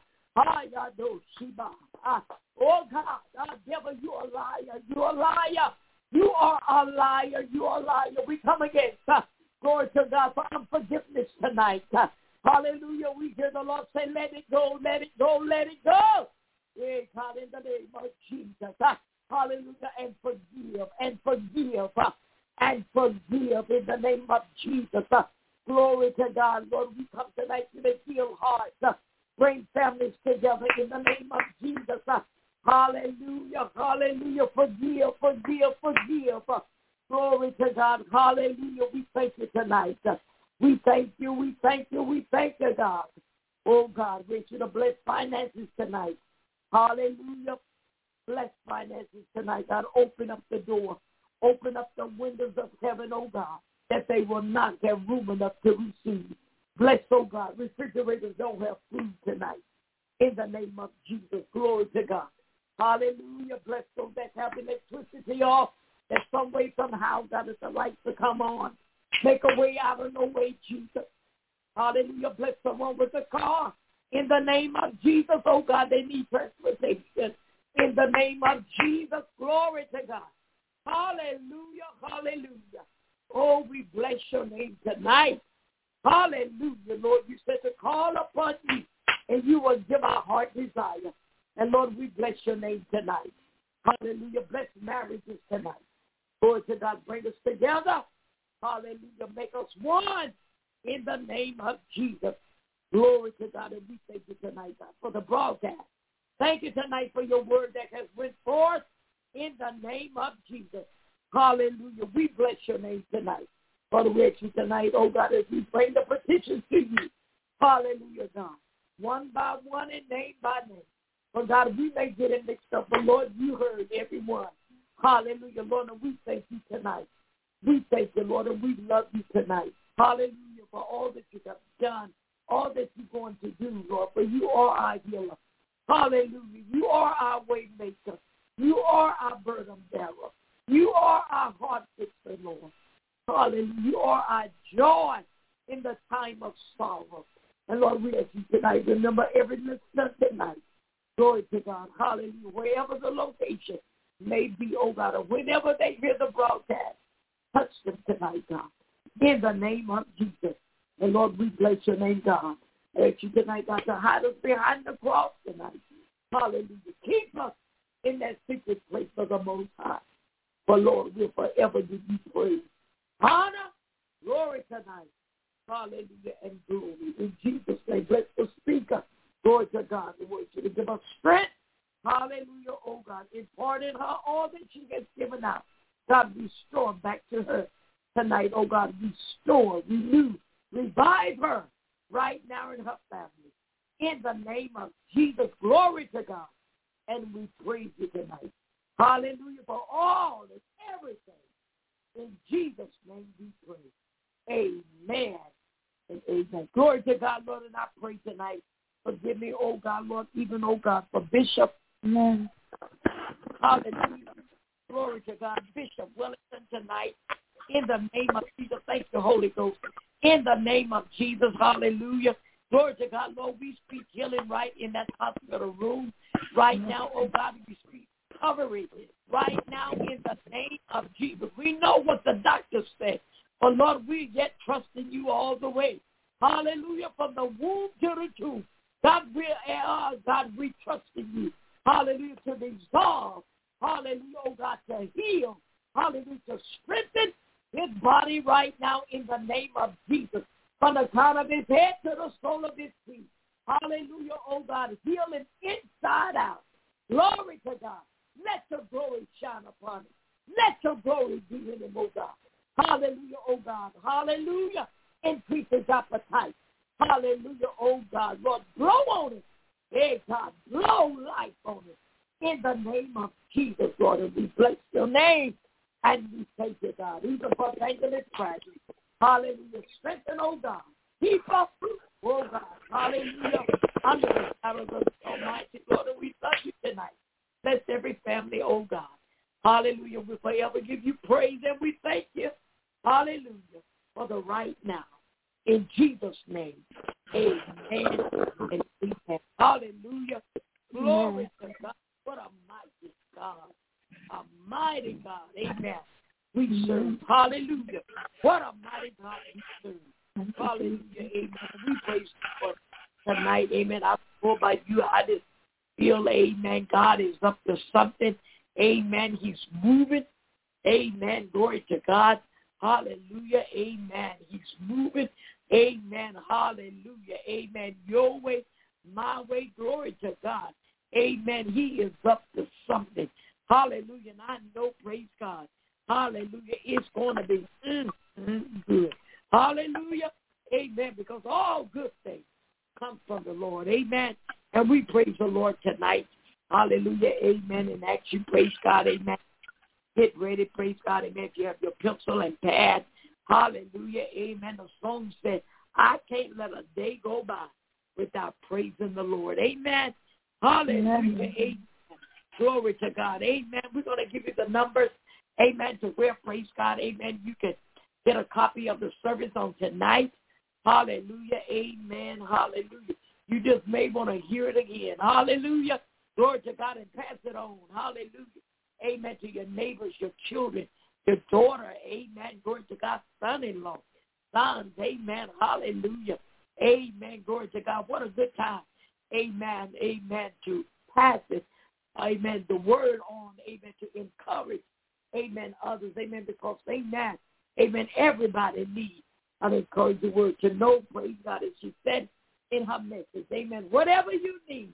uh, oh God, uh, devil, you are a liar. You are a liar. You are a liar. You are a liar. We come against, uh, glory to God, for unforgiveness tonight. Uh, hallelujah. We hear the Lord say, let it go, let it go, let it go. Yeah, God, in the name of Jesus. Uh, hallelujah. And forgive, and forgive, uh, and forgive in the name of Jesus. Uh, glory to God. Lord, we come tonight to make heal hearts. Uh, bring families together in the name of Jesus. Uh, hallelujah. Hallelujah. Forgive, forgive, forgive. Uh, glory to God. Hallelujah. We thank you tonight. Uh, we thank you. We thank you. We thank you, God. Oh, God, we should have blessed finances tonight. Hallelujah. Bless finances tonight, God. Open up the door. Open up the windows of heaven, oh God, that they will not have room enough to receive. Bless, oh God. Refrigerators don't have food tonight. In the name of Jesus. Glory to God. Hallelujah. Bless those that have electricity off, that some way, somehow, God, is the lights to come on. Make a way out of no way, Jesus. Hallelujah. Bless someone with a car. In the name of Jesus, oh God, they need transportation. In the name of Jesus, glory to God. Hallelujah, hallelujah. Oh, we bless your name tonight. Hallelujah, Lord. You said to call upon you, and you will give our heart desire. And Lord, we bless your name tonight. Hallelujah. Bless marriages tonight. Lord to God, bring us together. Hallelujah. Make us one in the name of Jesus. Glory to God, and we thank you tonight, God, for the broadcast. Thank you tonight for your word that has went forth in the name of Jesus. Hallelujah. We bless your name tonight. Father, we ask you tonight, oh God, as we bring the petitions to you, Hallelujah, God. One by one and name by name. But God, we may get it mixed up, but Lord, you heard everyone. Hallelujah, Lord, and we thank you tonight. We thank you, Lord, and we love you tonight. Hallelujah, for all that you have done, all that you're going to do, Lord, for you are our healer. Hallelujah, you are our way maker. You are our burden bearer. You are our heart fixer, Lord. Hallelujah, you are our joy in the time of sorrow. And Lord, we ask you tonight, remember every listener tonight. Glory to God. Hallelujah. Wherever the location may be, oh God, or whenever they hear the broadcast, touch them tonight, God. In the name of Jesus. And Lord, we bless your name, God. I ask you tonight, God, to hide us behind the cross tonight. Hallelujah. Keep us in that secret place of the Most High. For Lord, we'll forever give you praise. Honor, glory tonight. Hallelujah and glory. In Jesus' name, bless the speaker. Glory to God. We want you to give us strength. Hallelujah, oh God. Impart in her all that she has given out. God, restore back to her tonight, oh God. Restore, renew, revive her right now in her family. In the name of Jesus, glory to God. And we praise you tonight. Hallelujah for all and everything. In Jesus' name we pray. Amen and amen. Glory to God, Lord, and I pray tonight. Forgive me, oh God, Lord, even, oh God, for Bishop. Amen. Hallelujah. Glory to God. Bishop Wellington tonight. In the name of Jesus. Thank you, Holy Ghost. In the name of Jesus. Hallelujah. Glory to God, Lord. We speak healing right in that hospital room. Right now, oh God, we speak recovery. Right now, in the name of Jesus. We know what the doctor said. But, Lord, we yet trust in you all the way. Hallelujah. From the womb to the tomb. God, we, uh, God, we trust in you. Hallelujah, to resolve. Hallelujah, oh God, to heal. Hallelujah, to strengthen his body right now in the name of Jesus. From the crown of his head to the sole of his feet. Hallelujah, oh God, healing inside out. Glory to God. Let your glory shine upon him. Let your glory be in him, oh God. Hallelujah, oh God. Hallelujah. Increase his appetite. Hallelujah, oh God. Lord, blow on it. Hey, God, blow life on it. In the name of Jesus, Lord, and we bless your name. And we thank you, God. Even for thanking this tragedy. Hallelujah. Strengthen, oh God. Keep up, oh God. Hallelujah. Under the shadow of the Almighty, Lord, and we love you tonight. Bless every family, oh God. Hallelujah. We forever give you praise and we thank you. Hallelujah. For the right now. In Jesus' name, amen and amen. Hallelujah. Glory to God. What a mighty God. A mighty God. Amen. We serve. Hallelujah. What a mighty God we serve. Hallelujah. Amen. We praise you for tonight. Amen. I don't know about you. I just feel, amen, God is up to something. Amen. He's moving. Amen. Glory to God. Hallelujah. Amen. He's moving. Amen. Hallelujah. Amen. Your way, my way. Glory to God. Amen. He is up to something. Hallelujah. And I know, praise God. Hallelujah. It's going to be mm, mm, good. Hallelujah. Amen. Because all good things come from the Lord. Amen. And we praise the Lord tonight. Hallelujah. Amen. And actually, praise God. Amen. Get ready. Praise God. Amen. If you have your pencil and pad. Hallelujah. Amen. The song said, I can't let a day go by without praising the Lord. Amen. Hallelujah. Amen. Amen. Glory to God. Amen. We're going to give you the numbers. Amen. To where, praise God. Amen. You can get a copy of the service on tonight. Hallelujah. Amen. Hallelujah. You just may want to hear it again. Hallelujah. Glory to God and pass it on. Hallelujah. Amen. To your neighbors, your children, your daughter. Amen. Glory to God. Son-in-law. Sons. Amen. Hallelujah. Amen. Glory to God. What a good time. Amen. Amen. To pass it. Amen. The word on. Amen. To encourage. Amen. Others. Amen. Because amen. Amen. Everybody needs an encouraging word to know. Praise God. As she said in her message. Amen. Whatever you need.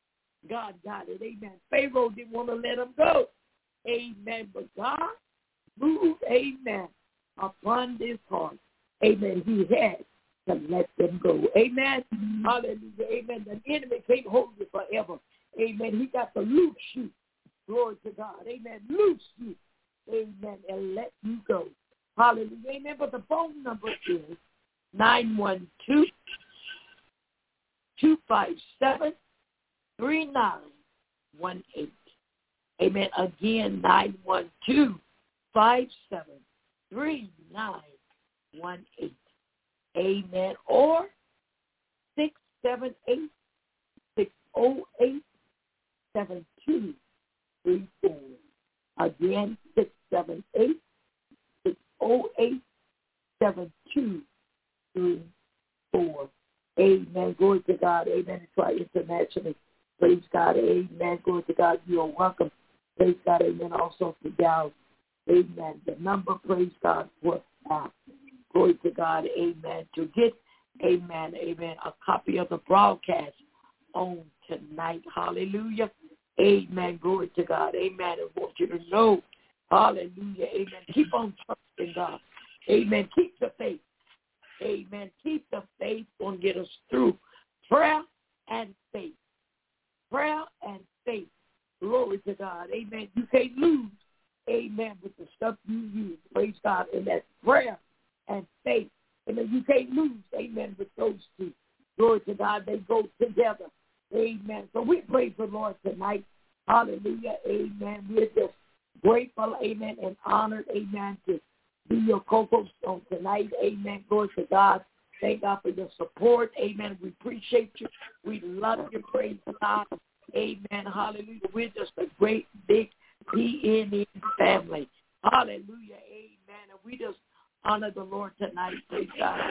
God got it. Amen. Pharaoh didn't want to let him go. Amen. But God moved, amen, upon this heart. Amen. He had to let them go. Amen. Hallelujah. Amen. The enemy can't hold you forever. Amen. He got to loose you. Glory to God. Amen. Loose you. Amen. And let you go. Hallelujah. Amen. But the phone number is nine one two, two five seven, three nine one eight. Amen. Again, nine one two, five seven, three nine one eight. Amen. Or six seven eight, six oh eight, seven two three four. Again, six seven eight, six oh eight, seven two three four. Amen. Glory to God. Amen. Try internationally. Praise God. Amen. Glory to God. You are welcome. Praise God. Amen. Also to Dallas. Amen. The number, praise God, was out. Glory to God. Amen. To get, amen, amen, a copy of the broadcast on tonight. Hallelujah. Amen. Glory to God. Amen. I want you to know, hallelujah. Amen. Keep on trusting God. Amen. Keep the faith. Amen. Keep the faith on get us through. Prayer and faith. Prayer and faith. Glory to God. Amen. You can't lose. Amen. With the stuff you use. Praise God. And that's prayer and faith. Amen. You can't lose. Amen. With those two. Glory to God. They go together. Amen. So we praise the Lord tonight. Hallelujah. Amen. We're just grateful. Amen. And honored. Amen. To be your co-host on tonight. Amen. Glory to God. Thank God for your support. Amen. We appreciate you. We love you. Praise God. Amen. Hallelujah. We're just a great, big P N N family. Hallelujah. Amen. And we just honor the Lord tonight. Praise God.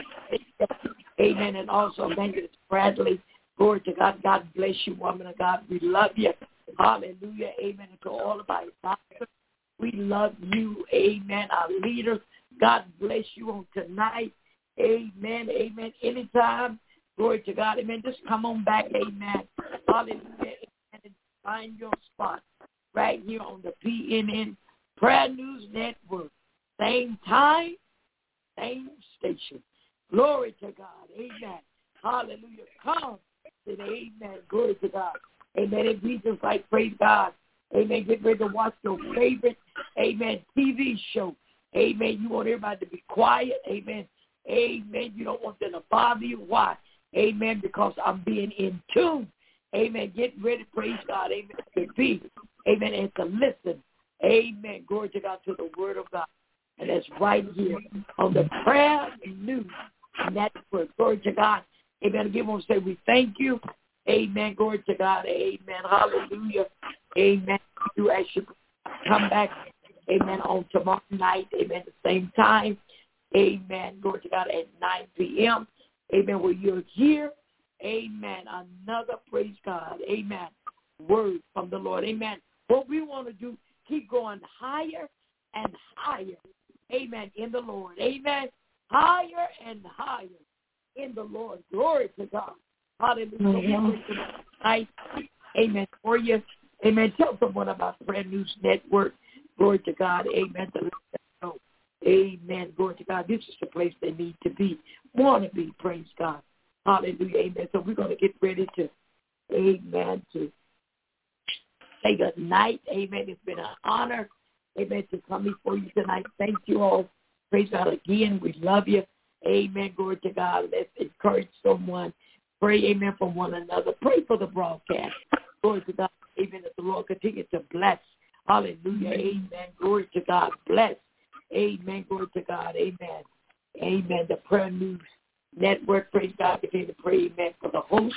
Amen. And also, thank you, Bradley. Glory to God. God bless you, woman of God. We love you. Hallelujah. Amen. And to all of our advisors, we love you. Amen. Our leaders, God bless you on tonight. Amen. Amen. Anytime. Glory to God. Amen. Just come on back. Amen. Hallelujah. Amen. And find your spot right here on the P N N Prayer News Network. Same time, same station. Glory to God. Amen. Hallelujah. Come. And amen. Glory to God. Amen. And be just like, praise God. Amen. Get ready to watch your favorite, amen, T V show. Amen. You want everybody to be quiet. Amen. Amen. You don't want them to bother you. Why? Amen. Because I'm being in tune. Amen. Get ready, praise God. Amen. To be. Amen. And to listen. Amen. Glory to God, to the word of God. And that's right here on the Prayer News Network. Glory to God. Amen. Again, I want to say we thank you. Amen. Glory to God. Amen. Hallelujah. Amen. You actually come back. Amen. On tomorrow night. Amen. At the same time. Amen. Glory to God at nine p.m. Amen. Where you're here. Amen. Another, praise God. Amen. Word from the Lord. Amen. What we want to do, keep going higher and higher. Amen. In the Lord. Amen. Higher and higher in the Lord. Glory to God. Hallelujah. Mm-hmm. Tonight. Amen. For you. Amen. Tell someone about the Prayer News Network. Glory to God. Amen. To let them know. Amen. Glory to God. This is the place they need to be. Want to be. Praise God. Hallelujah. Amen. So we're going to get ready to, amen, to say good night. Amen. It's been an honor. Amen. To come before you tonight. Thank you all. Praise God again. We love you. Amen. Glory to God. Let's encourage someone. Pray, amen, for one another. Pray for the broadcast. Glory to God. Amen. That the Lord continue to bless. Hallelujah. Amen. Glory to God. Bless. Amen. Glory to God. Amen. Amen. The Prayer News Network. Praise God. Continue to pray, amen, for the host.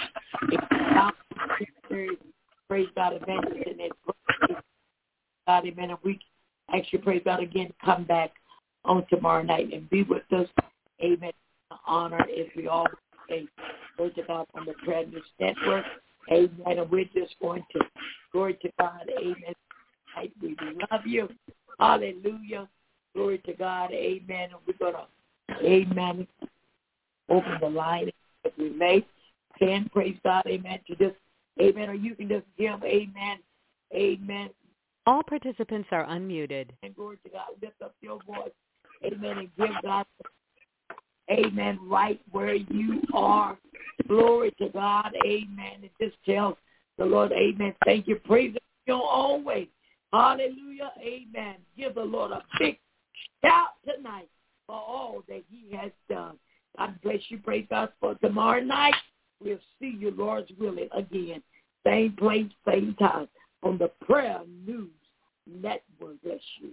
Praise God. Evangelist and then God, amen. And we actually, praise God again, come back on tomorrow night and be with us. Amen. Honor as we always say. Glory to God on the Prayer News Network. Amen. And we're just going to, glory to God. Amen. We love you. Hallelujah. Glory to God. Amen. And we're going to, amen, open the line if we may. Can praise God. Amen. To just, amen. Or you can just give, amen. Amen. All participants are unmuted. And glory to God. Lift up your voice. Amen. And give God amen, right where you are. Glory to God, amen. It just tells the Lord, amen, thank you, praise Him your own way. Hallelujah, amen. Give the Lord a big shout tonight for all that He has done. God bless you, praise God, for tomorrow night. We'll see you, Lord's willing, again. Same place, same time, on the Prayer News Network. Bless you.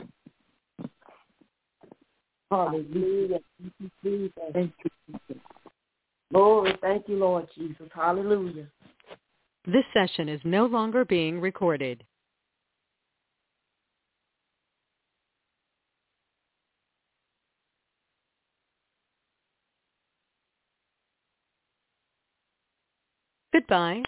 Hallelujah. Thank you, Jesus. Thank you, Jesus. Lord, thank you, Lord Jesus. Hallelujah. This session is no longer being recorded. Goodbye.